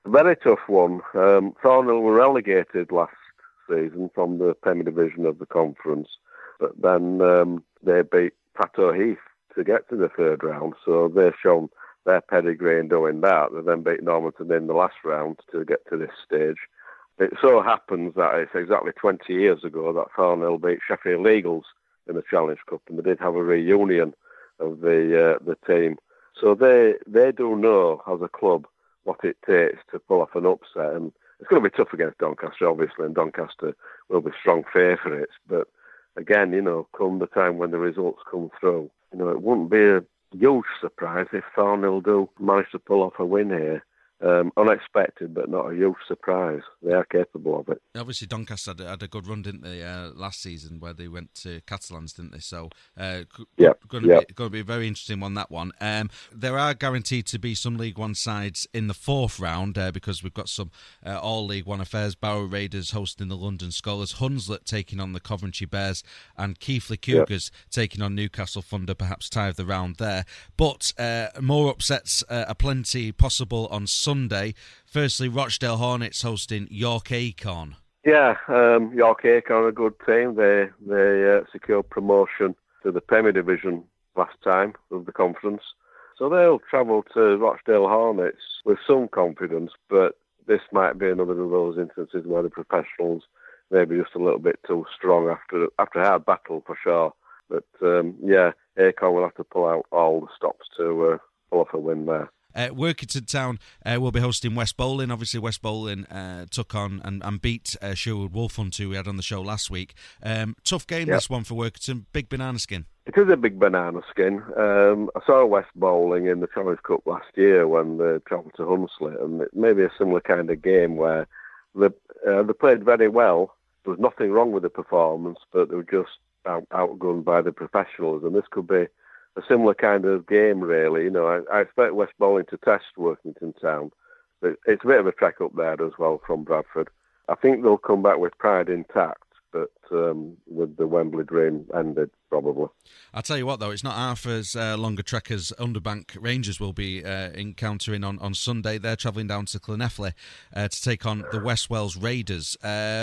Very tough one. Um, Thornhill were relegated last season from the Premier Division of the conference, but then um, they beat Prato Heath to get to the third round, so they've shown their pedigree in doing that. They then beat Normanton in the last round to get to this stage. It so happens that it's exactly twenty years ago that Thornhill beat Sheffield Eagles in the Challenge Cup, and they did have a reunion of the uh, the team. So they they do know as a club what it takes to pull off an upset, and it's going to be tough against Doncaster, obviously, and Doncaster will be strong favourites. But again, you know, come the time when the results come through, you know, it wouldn't be a huge surprise if Thornhill do manage to pull off a win here. Um, unexpected, but not a huge surprise. They are capable of it. Obviously, Doncaster had, had a good run, didn't they, uh, last season, where they went to Catalans, didn't they? So, uh, yeah, going to yep. be going to be a very interesting one, that one. Um, there are guaranteed to be some League One sides in the fourth round uh, because we've got some uh, all League One affairs. Barrow Raiders hosting the London Scholars, Hunslet taking on the Coventry Bears, and Keighley Cougars yep. taking on Newcastle Thunder. Perhaps tie of the round there, but uh, more upsets uh, are plenty possible on Sunday. Firstly, Rochdale Hornets hosting York Acorn. Yeah, um, York Acorn are a good team. They they uh, secured promotion to the Premier Division last time of the conference. So they'll travel to Rochdale Hornets with some confidence, but this might be another of those instances where the professionals may be just a little bit too strong after after a hard battle for sure. But um, yeah, Acorn will have to pull out all the stops to uh, pull off a win there. Uh, Workington Town uh, will be hosting West Bowling. Obviously, West Bowling uh, took on and, and beat uh, Sherwood Wolfhunt, who we had on the show last week. Um, tough game, yep. This one for Workington. Big banana skin. It is a big banana skin. Um, I saw West Bowling in the Challenge Cup last year when they travelled to Hunslet, and it may be a similar kind of game where they, uh, they played very well. There was nothing wrong with the performance, but they were just out, outgunned by the professionals, and this could be a similar kind of game, really. You know, I, I expect West Bowling to test Workington Town. But it's a bit of a trek up there as well from Bradford. I think they'll come back with pride intact, but um, with the Wembley dream ended, probably. I'll tell you what, though, it's not Arthur's uh, longer trek as Underbank Rangers will be uh, encountering on, on Sunday. They're travelling down to Llanelli uh, to take on the West Wales Raiders.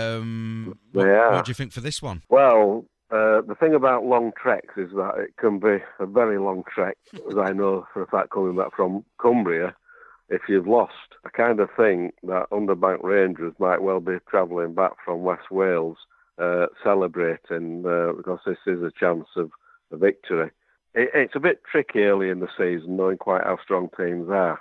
Um, what, what do you think for this one? Well, Uh, the thing about long treks is that it can be a very long trek, as I know for a fact coming back from Cumbria. If you've lost, I kind of think that Underbank Rangers might well be travelling back from West Wales, uh, celebrating, uh, because this is a chance of a victory. It, it's a bit tricky early in the season, knowing quite how strong teams are.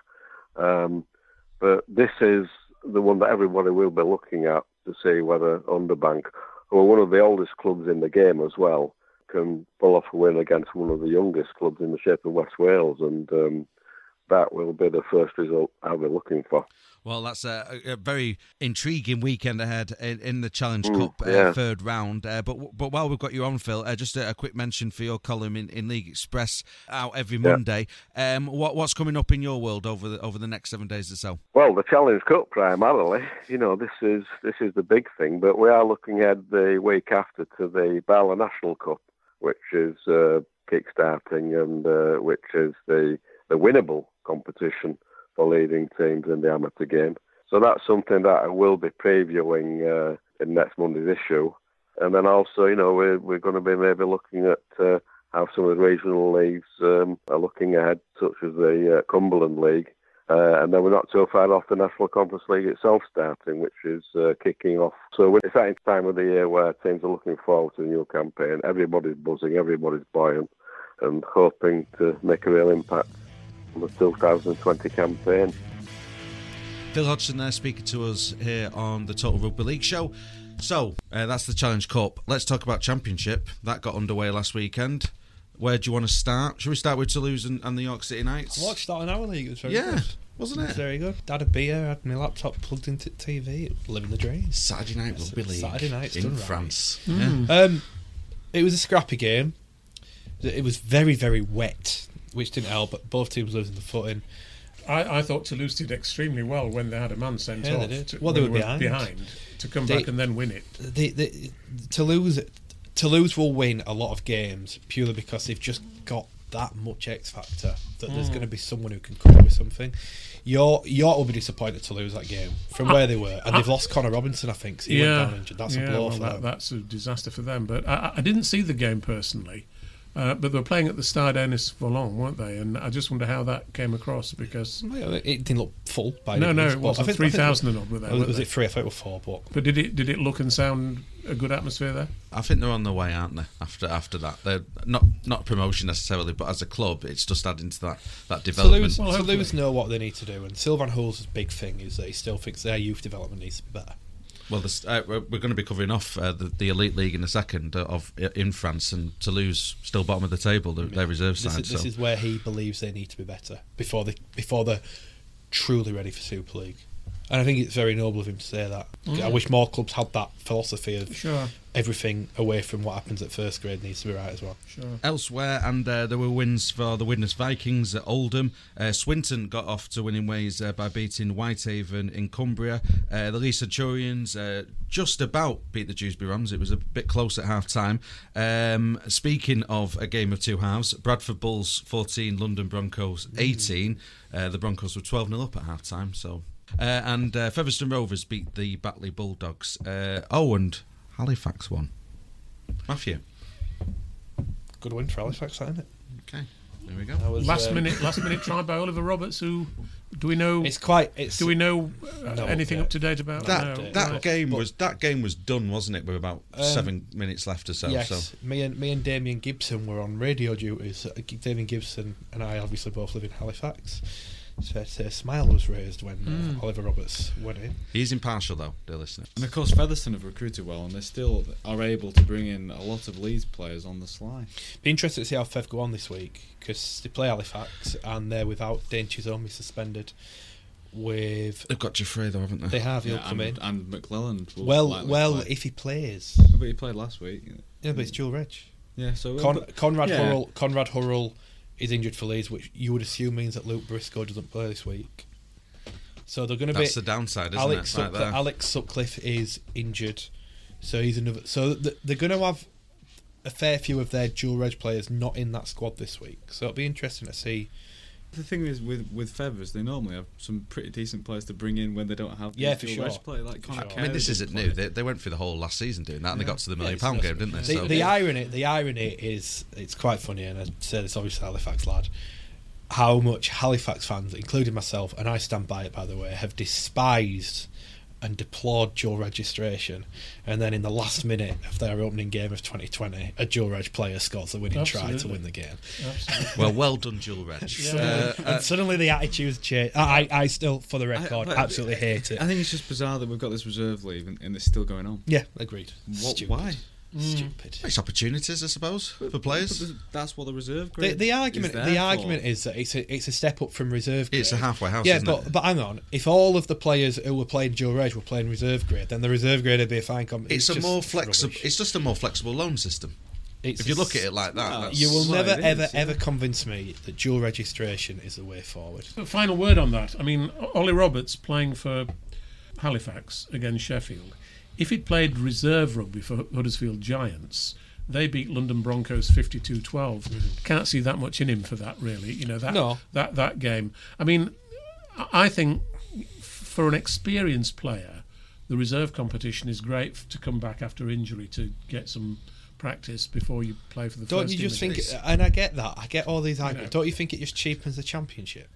Um, but this is the one that everybody will be looking at to see whether Underbank, who are one of the oldest clubs in the game as well, can pull off a win against one of the youngest clubs in the shape of West Wales, and um, that will be the first result I'll be looking for. Well, that's a, a very intriguing weekend ahead in, in the Challenge mm, Cup uh, yeah. third round. Uh, but but while we've got you on, Phil, uh, just a, a quick mention for your column in, in League Express out every yeah. Monday. Um, what what's coming up in your world over the over the next seven days or so? Well, the Challenge Cup primarily. You know, this is this is the big thing. But we are looking at the week after to the Bala National Cup, which is uh, kick-starting and uh, which is the the winnable competition for leading teams in the amateur game. So that's something that I will be previewing uh, in next Monday's issue. And then also, you know, we're, we're going to be maybe looking at uh, how some of the regional leagues um, are looking ahead, such as the uh, Cumberland League. Uh, and then we're not too far off the National Conference League itself starting, which is uh, kicking off. So it's that time of the year where teams are looking forward to the new campaign. Everybody's buzzing, everybody's buoyant, and hoping to make a real impact on the two thousand twenty campaign. Phil Hodgson there speaking to us here on the Total Rugby League show. So, uh, that's the Challenge Cup. Let's talk about Championship. That got underway last weekend. Where do you want to start? Should we start with Toulouse and, and the York City Knights? I watched that on our league. It was very yeah, good. wasn't it? It was very good. Had a beer, had my laptop plugged into T V, living the dream. Saturday Night Rugby League Saturday night in done France. Right. Mm. Yeah. Um, it was a scrappy game. It was very, very wet, which didn't help, but both teams losing the footing. I, I thought Toulouse did extremely well when they had a man sent Yeah, off. they did. To, Well, they when were behind. behind to come They- back and then win it. They, they, Toulouse, Toulouse will win a lot of games purely because they've just got that much X factor that there's going to be someone who can come up with something. York, York will be disappointed to lose that game from where they were, and they've lost Connor Robinson, I think. So he yeah, went down injured. That's yeah, a blow well, for that, them. That's a disaster for them. But I, I didn't see the game personally, uh, but they were playing at the Stade Ernest Volant, weren't they? And I just wonder how that came across because Well, it didn't look full. By no, any no, means, it but I wasn't think- I three think- thousand and odd were there. Was, weren't was they? it three? I thought it was four. But But did it did it look and sound a good atmosphere there? I think they're on their way, aren't they? After after that, they're not not promotion necessarily, but as a club, it's just adding to that that development. Toulouse, Well, hopefully. Toulouse know what they need to do, and Sylvain Hull's big thing is that he still thinks their youth development needs to be better. Well, this, uh, we're we're going to be covering off uh, the, the elite league in a second uh, of in France, and Toulouse still bottom of the table, their, their reserve This, side. is, this so. is where he believes they need to be better before they before they're truly ready for Super League. And I think it's very noble of him to say that. I wish more clubs had that philosophy of Sure, everything away from what happens at first grade needs to be right as well. sure. Elsewhere, and uh, there were wins for the Widnes Vikings at Oldham. Uh, Swinton got off to winning ways uh, by beating Whitehaven in Cumbria. Uh, the Lee Centurions uh, just about beat the Dewsbury Rams. It was a bit close at half time. Um, speaking of a game of two halves, Bradford Bulls fourteen, London Broncos eighteen. Uh, the Broncos were twelve nil up at half time, so. Uh, and uh, Featherstone Rovers beat the Batley Bulldogs. Uh, oh, and Halifax won. Matthew. Good win for Halifax, isn't it? Okay, there we go. That was, Last um, minute, last minute try by Oliver Roberts. Who do we know? It's quite. It's do we know uh, No anything update. up to date about That no, that right. game But- was that game was done, wasn't it? With about Um, seven minutes left or so. yes, So me and me and Damien Gibson were on radio duties. Uh, Damien Gibson and I obviously both live in Halifax. So a smile was raised when Mm. uh, Oliver Roberts went in. he's impartial, though, dear listeners. And of course, Featherstone have recruited well, and they still are able to bring in a lot of Leeds players on the sly. Be interested to see how Fev go on this week because they play Halifax and they're without Dane Chisholm, he's suspended. With They've got Geoffrey, though, haven't they? they have, he'll Yeah, come and, in. and McClelland. Will Well, likely well, play. if he plays, but he played last week. yeah, but it's dual reg. Yeah, so Con- but- Conrad yeah. Hurrell, Conrad Hurrell is injured for Leeds, which you would assume means that Luke Briscoe doesn't play this week. So they're going to be. That's the downside, isn't Alex it? Right Sutcliffe, there. Alex Sutcliffe is injured, so he's another. So th- they're going to have a fair few of their dual reg players not in that squad this week. So it'll be interesting to see. The thing is with with Feathers, they normally have some pretty decent players to bring in when they don't have Yeah, the for dual sure. reg play. Like For Connor sure. I mean, this Carey isn't didn't new. play. They, they went through the whole last season doing that, and they got to the million it's pound no game, didn't they? The, So the irony, the irony is, it's quite funny, and I say this obviously Halifax lad, how much Halifax fans, including myself, and I stand by it by the way, have despised and deplored dual registration, and then in the last minute of their opening game of twenty twenty, a dual reg player scores the winning try to Absolutely. win the game. Absolutely. well, well done, Jewel Reg. Yeah. Uh, uh, and suddenly the attitudes change. I, I still, for the record, but- absolutely hate it. I think it's just bizarre that we've got this reserve leave and, and it's still going on. Yeah, agreed. What, Stupid. why? Stupid. It's opportunities, I suppose, for But players. the- that's what the reserve The, grade the is argument, there the for. argument is that it's a it's a step up from reserve grade. It's a halfway house, Yeah, isn't but it? but hang on. If all of the players who were playing dual reg were playing reserve grade, then the reserve grade would be a fine. Com- It's, a just more flexible. rubbish. It's just a more flexible loan system. It's If you a look at s- it like that, Well, that's, you will Well, never it ever is, yeah. ever convince me that dual registration is the way forward. But final word on that. I mean, Ollie Roberts playing for Halifax against Sheffield. If he'd played reserve rugby for Huddersfield Giants, they beat London Broncos fifty-two twelve. Can't see that much in him for that, really. You know that No. that that game. I mean, I I think for an experienced player, the reserve competition is great f- to come back after injury to get some practice before you play for the Don't first you team just again. think? And I get that. I get all these arguments. know. Don't you think it just cheapens the championship?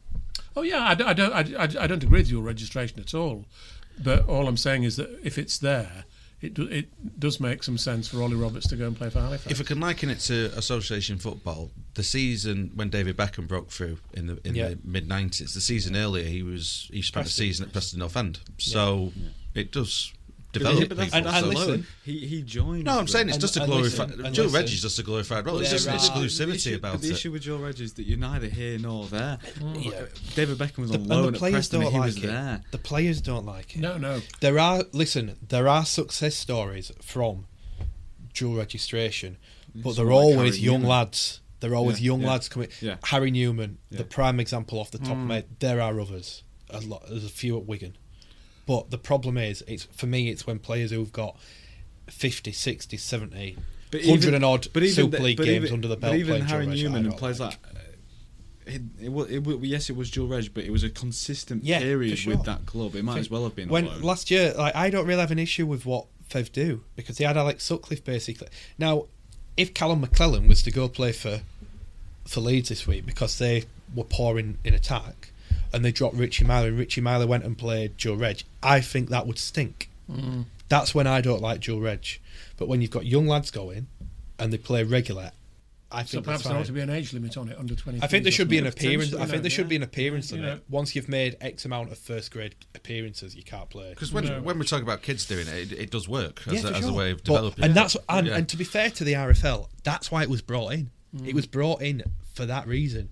Oh yeah, I, d- I don't. I, d- I d- I don't agree with your registration at all. But all I'm saying is that if it's there, it do, it does make some sense for Ollie Roberts to go and play for Halifax. if we can liken it to association football, the season when David Beckham broke through in the in Yeah. the mid nineties, the season earlier he was he spent Preston. a season at Preston North End, so it does But develop but that's- people. and- and so- listen, He he joined. no, I'm saying it's And- just a and glorified. listen, and Joe listen. Reggie's just a glorified role. It's There just an are- exclusivity the issue, about but the it. issue with Joe Reg is that you're neither here nor there. Yeah. David Beckham was The, on and loan the at players Preston, don't and he like was it. there. The players don't like it. no, no. There are listen. There are success stories from dual registration, but Someone they're like always Harry young Newman. lads. They're always Yeah, young yeah, lads coming. yeah. Harry Newman, Yeah. the prime example off the top Mm. of my head. There are others. A lot. There's a few at Wigan, but the problem is, it's for me. It's when players who've got fifty, sixty, seventy But hundred even- and odd but even Super the- League but games even- under the belt. But even playing Harry Joe Reg, I Newman and don't players like. like. It, it, wa- it, wa- yes, it was Joe Reg, but it was a consistent Yeah, for period sure. with that club. It might as well have been. When on loan. last year, like I don't really have an issue with what Fev do because they had Alex Sutcliffe basically. Now, if Callum McClellan was to go play for for Leeds this week because they were poor in, in attack and they dropped Richie Miley and Richie Miley went and played Joe Reg, I think that would stink. Mm. That's when I don't like Joe Reg. But when you've got young lads going and they play regular, I So think perhaps that's there ought fine. to be an age limit on it, under twenty. I think there should be an appearance. Potentially, I think no, there should yeah. be an appearance You limit. know. Once you've made X amount of first grade appearances, you can't play. Because when No. when we're talking about kids doing it, it, it does work as, Yeah, a, for as a sure. way of But- developing. and it. that's and, Yeah. and to be fair to the R F L, that's why it was brought in. Mm. It was brought in for that reason.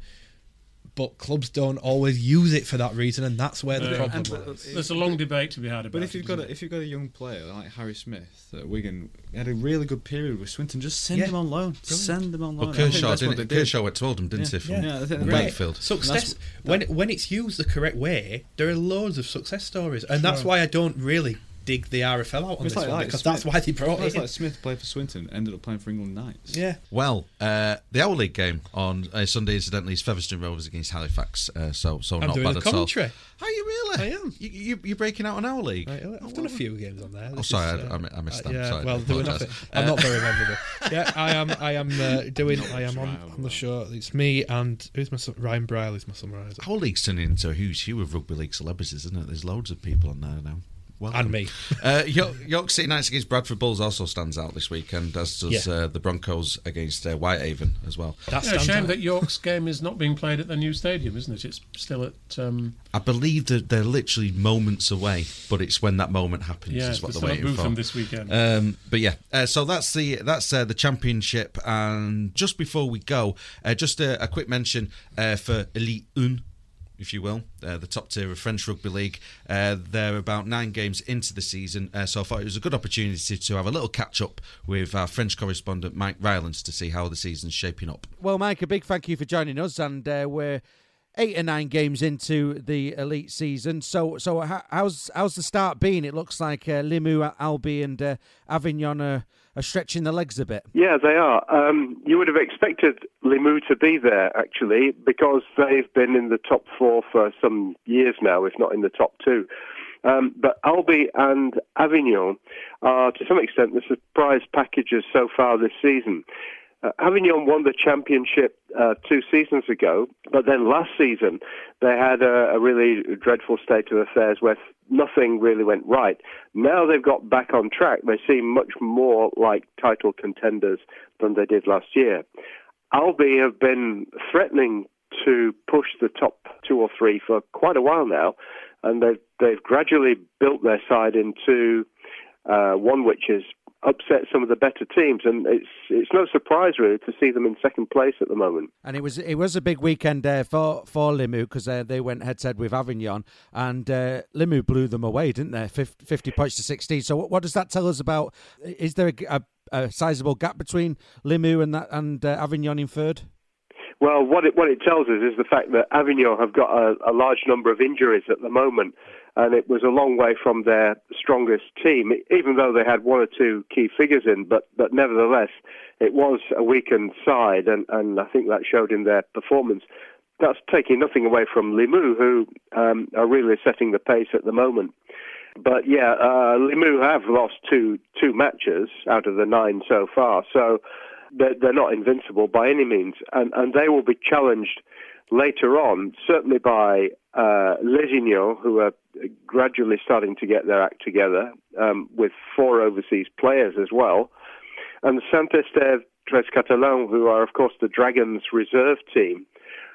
But clubs don't always use it for that reason, and that's where the No. problem And- but- lies. There's a long debate to be had about. But if it, you've got isn't a, it? if you've got a young player like Harry Smith at Wigan, had a really good period with Swinton, just send Yeah. him on loan. Brilliant. Send him on loan. But I think Kershaw that's what didn't. they did. Kershaw went to Oldham, didn't Yeah. he? From Yeah, I think from Great. Wakefield. Success That's- when when it's used the correct way, there are loads of success stories, and that's Sure. why I don't really dig the R F L out on It's this like- one like because Smith. that's why they brought It's it. like Smith played for Swinton, ended up playing for England Knights. Yeah. Well, uh, the Owl League game on uh, Sunday, incidentally, is Featherstone Rovers against Halifax. Uh, so, so I'm not doing bad the at all. commentary. Are you really? I am. You, you, you're breaking out on Owl League. Right, I've done a few games on there. Oh, This sorry, is, I, I mi- I missed that. Yeah, Sorry, well, I there were apologise. nothing. I'm Uh, not very memorable. Yeah, I am. I am uh, doing. I am on, Try on on the well. show. It's me and who's my son? Ryan Bryle is my summariser, Owl League's turning into a huge hue of rugby league celebrities, isn't it? There's loads of people on there now. Welcome. and me. Uh, York, York City Knights against Bradford Bulls also stands out this weekend, as does Yeah. uh, the Broncos against uh, Whitehaven as well. That's Yeah, shame that York's game is not being played at the new stadium, isn't it? It's still at. Um, I believe that they're literally moments away, but it's when that moment happens yeah, is what it's they're still at waiting for. Bootham this weekend. Um, but yeah, uh, so that's the that's uh, the championship. And just before we go, uh, just a, a quick mention uh, for Elite One, if you will, uh, the top tier of French rugby league. Uh, they're about nine games into the season, uh, so I thought it was a good opportunity to have a little catch up with our French correspondent Mike Rylance to see how the season's shaping up. Well, Mike, a big thank you for joining us, and uh, we're eight or nine games into the elite season. So, so how, how's how's the start been? It looks like uh, Limoux, Albi, and uh, Avignon are, are stretching the legs a bit. Yeah, they are. Um, you would have expected Limoux to be there, actually, because they've been in the top four for some years now, if not in the top two. Um, but Albi and Avignon are, to some extent, the surprise packages so far this season. Uh, Avignon won the championship uh, two seasons ago, but then last season they had a, a really dreadful state of affairs where nothing really went right. Now they've got back on track. They seem much more like title contenders than they did last year. Albi have been threatening to push the top two or three for quite a while now, and they've they've gradually built their side into uh, one which has upset some of the better teams, and it's it's no surprise really to see them in second place at the moment. And it was it was a big weekend uh, for for Limoux because uh, they went head to head with Avignon, and uh, Limoux blew them away, didn't they? fifty, fifty points to sixteen. So what, what does that tell us about? Is there a, a, a sizable gap between Limoux and that and uh, Avignon in third? Well, what it what it tells us is the fact that Avignon have got a, a large number of injuries at the moment, and it was a long way from their strongest team, even though they had one or two key figures in, but, but nevertheless, it was a weakened side, and, and I think that showed in their performance. That's taking nothing away from Limoux, who um, are really setting the pace at the moment. But yeah, uh, Limoux have lost two two matches out of the nine so far, so they're, they're not invincible by any means, and, and they will be challenged later on, certainly by uh, Lesignan, who are gradually starting to get their act together, um, with four overseas players as well, and Saint-Estève Tres Catalans, who are, of course, the Dragons' reserve team,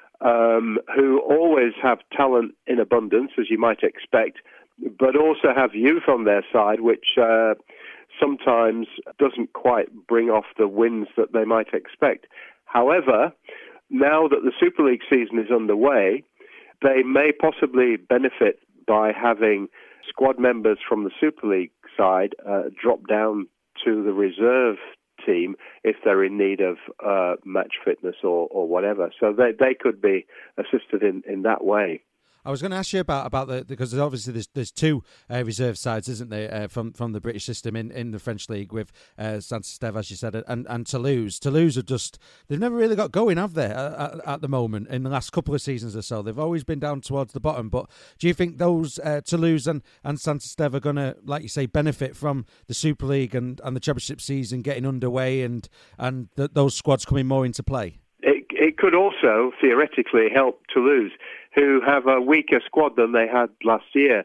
um, who always have talent in abundance, as you might expect, but also have youth on their side, which uh, sometimes doesn't quite bring off the wins that they might expect. However, now that the Super League season is underway, they may possibly benefit by having squad members from the Super League side uh, drop down to the reserve team if they're in need of uh, match fitness or, or whatever. So they, they could be assisted in, in that way. I was going to ask you about about the because obviously there's there's two uh, reserve sides, isn't there, uh, from from the British system in, in the French league with uh, Saint-Estève, as you said, and and Toulouse. Toulouse are just they've never really got going, have they? At, at the moment, in the last couple of seasons or so, they've always been down towards the bottom. But do you think those uh, Toulouse and and Saint-Estève are going to, like you say, benefit from the Super League and, and the Championship season getting underway and and th- those squads coming more into play? It, it could also theoretically help Toulouse, who have a weaker squad than they had last year,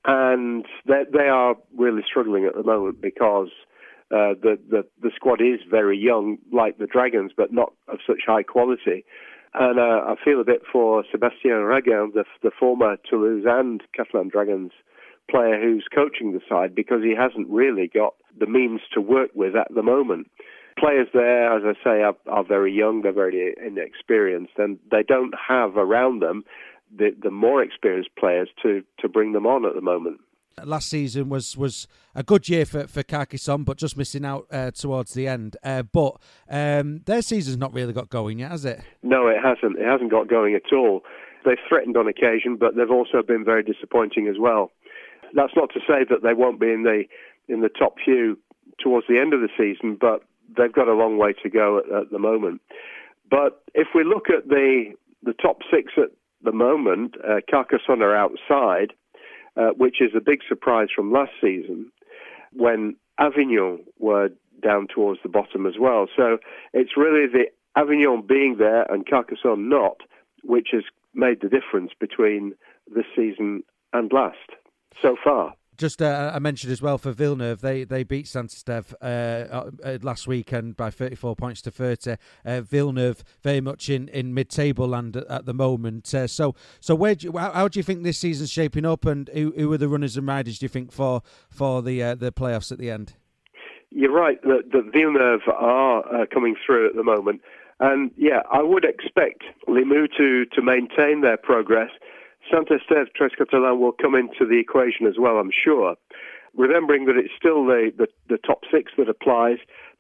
and they, they are really struggling at the moment because uh, the, the the squad is very young, like the Dragons, but not of such high quality. And uh, I feel a bit for Sébastien Raguin, the, the former Toulouse and Catalan Dragons player who's coaching the side, because he hasn't really got the means to work with at the moment. Players there, as I say, are, are very young, they're very inexperienced, and they don't have around them the, the more experienced players to, to bring them on at the moment. Last season was, was a good year for, for Carcassonne, but just missing out uh, towards the end. Uh, but um, their season's not really got going yet, has it? No, it hasn't. It hasn't got going at all. They've threatened on occasion, but they've also been very disappointing as well. That's not to say that they won't be in the in the top few towards the end of the season, but they've got a long way to go at, at the moment. But if we look at the the top six at the moment, uh, Carcassonne are outside, uh, which is a big surprise from last season, when Avignon were down towards the bottom as well. So it's really the Avignon being there and Carcassonne not, which has made the difference between this season and last so far. Just uh, I mentioned as well for Villeneuve, they they beat Saint-Estève uh, uh, last weekend by thirty-four points to thirty. Uh, Villeneuve very much in, in mid-table land at, at the moment. Uh, so so where do you, how, how do you think this season's shaping up, and who, who are the runners and riders, do you think, for for the uh, the playoffs at the end? You're right that, that Villeneuve are uh, coming through at the moment, and yeah, I would expect Limoux to to maintain their progress. Saint-Estève, Tres Catalans will come into the equation as well, I'm sure. Remembering that it's still the, the, the top six that applies.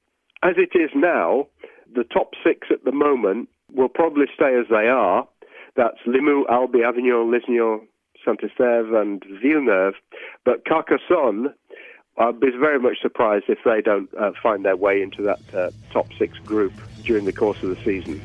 As it is now, the top six at the moment will probably stay as they are. That's Limoux, Albi, Avignon, Lisnyon, Saint-Estève and Villeneuve. But Carcassonne, I'd be very much surprised if they don't uh, find their way into that uh, top six group during the course of the season.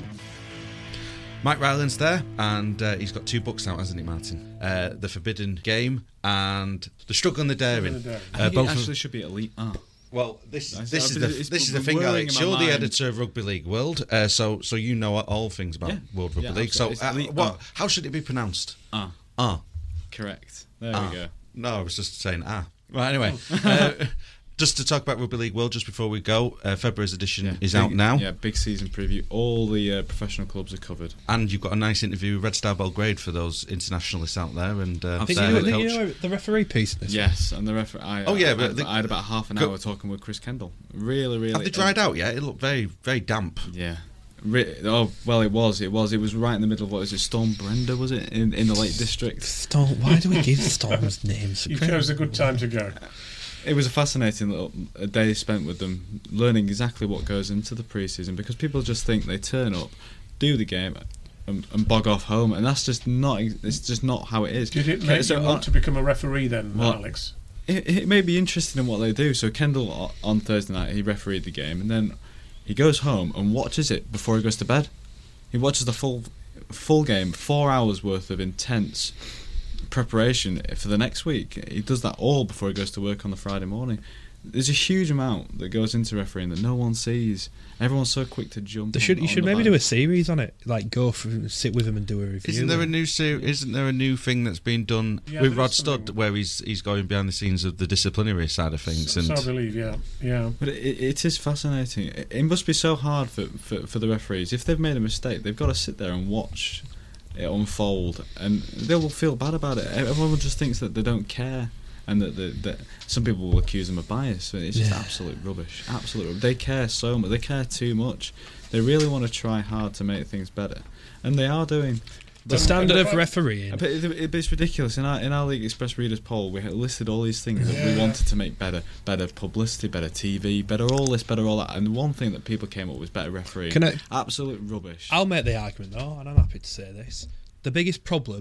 Mike Ryland's there, and uh, he's got two books out, hasn't he, Martin? Uh, The Forbidden Game and The Struggle and the Daring. I think Uh, both it actually of... should be Elite A. Well, this Nice. this is I've the been- it's this is the been thing, whirling Alex. in my You're the mind. editor of Rugby League World, uh, so so you know all things about Yeah. World Rugby Yeah, League. So, absolutely. It's uh, Elite what? A. How should it be pronounced? Ah, Ah, correct. There ah. we go. No, I was just saying ah. Right. Anyway, uh, just to talk about Rugby League World, just before we go, uh, February's edition Yeah, is big- out now, Yeah, big season preview. All the uh, professional clubs are covered. and you've got a nice interview with Red Star Belgrade for those internationalists out there, and uh, I've Did their you, head did coach. you know the referee piece? This Yes, and the referee. I, Oh, yeah, I, but I, the- I had about half an Go- hour talking with Chris Kendall. Really, really. Have they dried out yet? It looked very very damp. Yeah. Re- oh well, it was. It was. It was right in the middle of what is it? Storm Brenda, was it in in the Lake District? Storm. Why do we give storms names? You chose a good time to go. It was a fascinating little a day spent with them, learning exactly what goes into the pre-season, because people just think they turn up, do the game, and, and bog off home, and that's just not. It's just not how it is. Did it make So, you uh, want to become a referee then, well, Alex? It, it may be interesting in what they do. So Kendall o- on Thursday night he refereed the game, and then he goes home and watches it before he goes to bed. He watches the full full game, four hours worth of intense preparation for the next week. He does that all before he goes to work on the Friday morning. There's a huge amount that goes into refereeing that no one sees. Everyone's so quick to jump. They on- should. You on should the maybe do a band. series on it. Like go through, sit with them and do a review. Isn't there a new ser- Isn't there a new thing that's been done Yeah, with there Rod is Studd, something. where he's he's going behind the scenes of the disciplinary side of things? So, And so I believe, yeah, yeah. But it, it is fascinating. It, it must be so hard for, for, for the referees. If they've made a mistake, they've got to sit there and watch it unfold, and they will feel bad about it. Everyone just thinks that they don't care, and that, that, that some people will accuse them of bias. It's just Yeah. absolute rubbish. Absolute rubbish. They care so much. They care too much. They really want to try hard to make things better, and they are doing. The But- standard but- of refereeing. But it, it, it's ridiculous. In our in our League Express readers poll, we had listed all these things that we Yeah. wanted to make better: better publicity, better T V, better all this, better all that. And one thing that people came up with was better refereeing. Can I- Absolute rubbish. I'll make the argument though, and I'm happy to say this. The biggest problem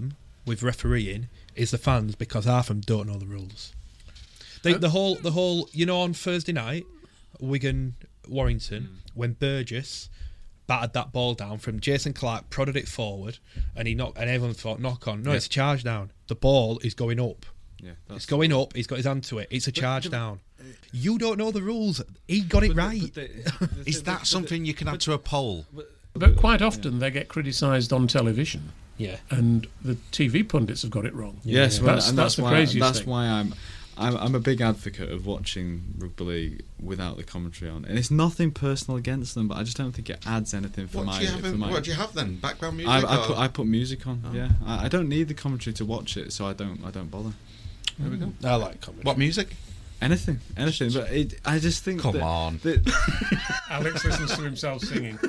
with refereeing is the fans, because half of them don't know the rules. They, the whole, the whole, you know, on Thursday night, Wigan Warrington, mm. when Burgess battered that ball down from Jason Clark, prodded it forward, and he knocked, and everyone thought knock on. No, yeah. It's a charge down. The ball is going up. Yeah, it's going up. He's got his hand to it. It's a charge but, down. You don't know the rules. He got it right. But the, but the, is that something you can add to a poll? But, but quite often yeah. they get criticised on television. Yeah, and the T V pundits have got it wrong. Yes, yeah. well, that's, and that's, that's the why, craziest That's thing. why I'm, I'm, I'm a big advocate of watching rugby league without the commentary on. And it's nothing personal against them, but I just don't think it adds anything for what my. Do you have for in, my what do you have then? Background music? I, I put I put music on. Oh. Yeah, I, I don't need the commentary to watch it, so I don't I don't bother. There we go. I like commentary. What music? Anything, anything, but it, I just think. Come that, on. That Alex listens to himself singing.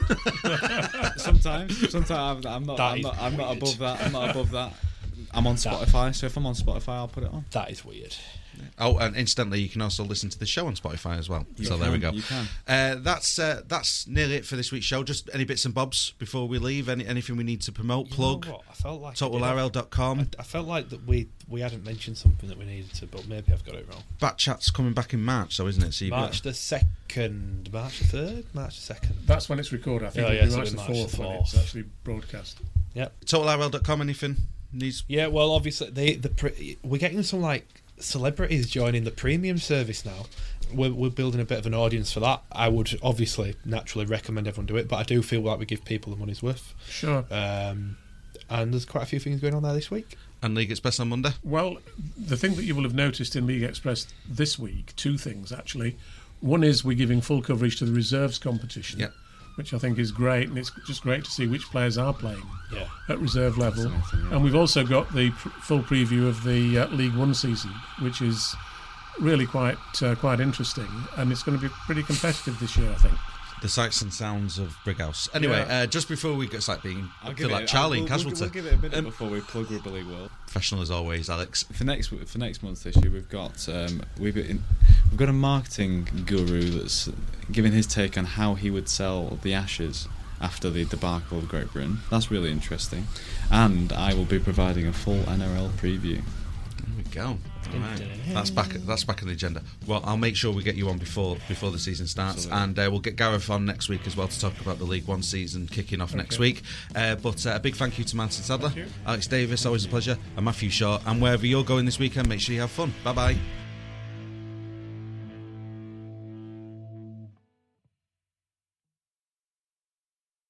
sometimes, sometimes I'm not. That I'm is not. I'm not weird. above that. I'm not above that. I'm on Spotify, so if I'm on Spotify, I'll put it on. That is weird. Oh, and instantly you can also listen to the show on Spotify as well. You so can, there we go. You can. Uh, that's uh, that's nearly it for this week's show. Just any bits and bobs before we leave. Any anything we need to promote, You plug. know what? I felt like total R L dot com. I, I felt like that we we hadn't mentioned something that we needed to, but maybe I've got it wrong. Bat Chat's coming back in March, so isn't it? So you've March got... the second, March the third, March the second. That's when it's recorded. I think Oh, it'll yeah, be so March it'll the be March fourth the when fourth. it's actually broadcast. Yep. total R L dot com. Anything needs? Yeah. Well, obviously they the pre- we're getting some like celebrities joining the premium service now. We're, we're building a bit of an audience for that. I would obviously naturally recommend everyone do it, but I do feel like we give people the money's worth. Sure. Um, and there's quite a few things going on there this week. And League Express on Monday. Well, the thing that you will have noticed in League Express this week, two things actually. One is we're giving full coverage to the reserves competition, Yep. which I think is great, and it's just great to see which players are playing Yeah. at reserve level. Fascinating, yeah. And we've also got the pr- full preview of the uh, League One season, which is really quite uh, quite interesting, and it's going to be pretty competitive this year, I think. The sights and sounds of Brighouse. Anyway, Yeah. uh, just before we get, it's like being, I I'll feel give like it, Charlie I'll, in we'll, Casualty. We'll give it a minute Um, before we plug Rugby League World. Professional as always, Alex. For next for next month this year, we've got um, we've in, we've got a marketing guru that's giving his take on how he would sell the Ashes after the debacle of Great Britain. That's really interesting, and I will be providing a full N R L preview. There we go. All right. That's back. That's back on the agenda. Well, I'll make sure we get you on before before the season starts, Absolutely. and uh, we'll get Gareth on next week as well to talk about the League One season kicking off next Okay. week. Uh, but uh, a big thank you to Martin Sadler, Thank you. Alex Davis, always a pleasure, and Matthew Shaw. And wherever you're going this weekend, make sure you have fun. Bye bye.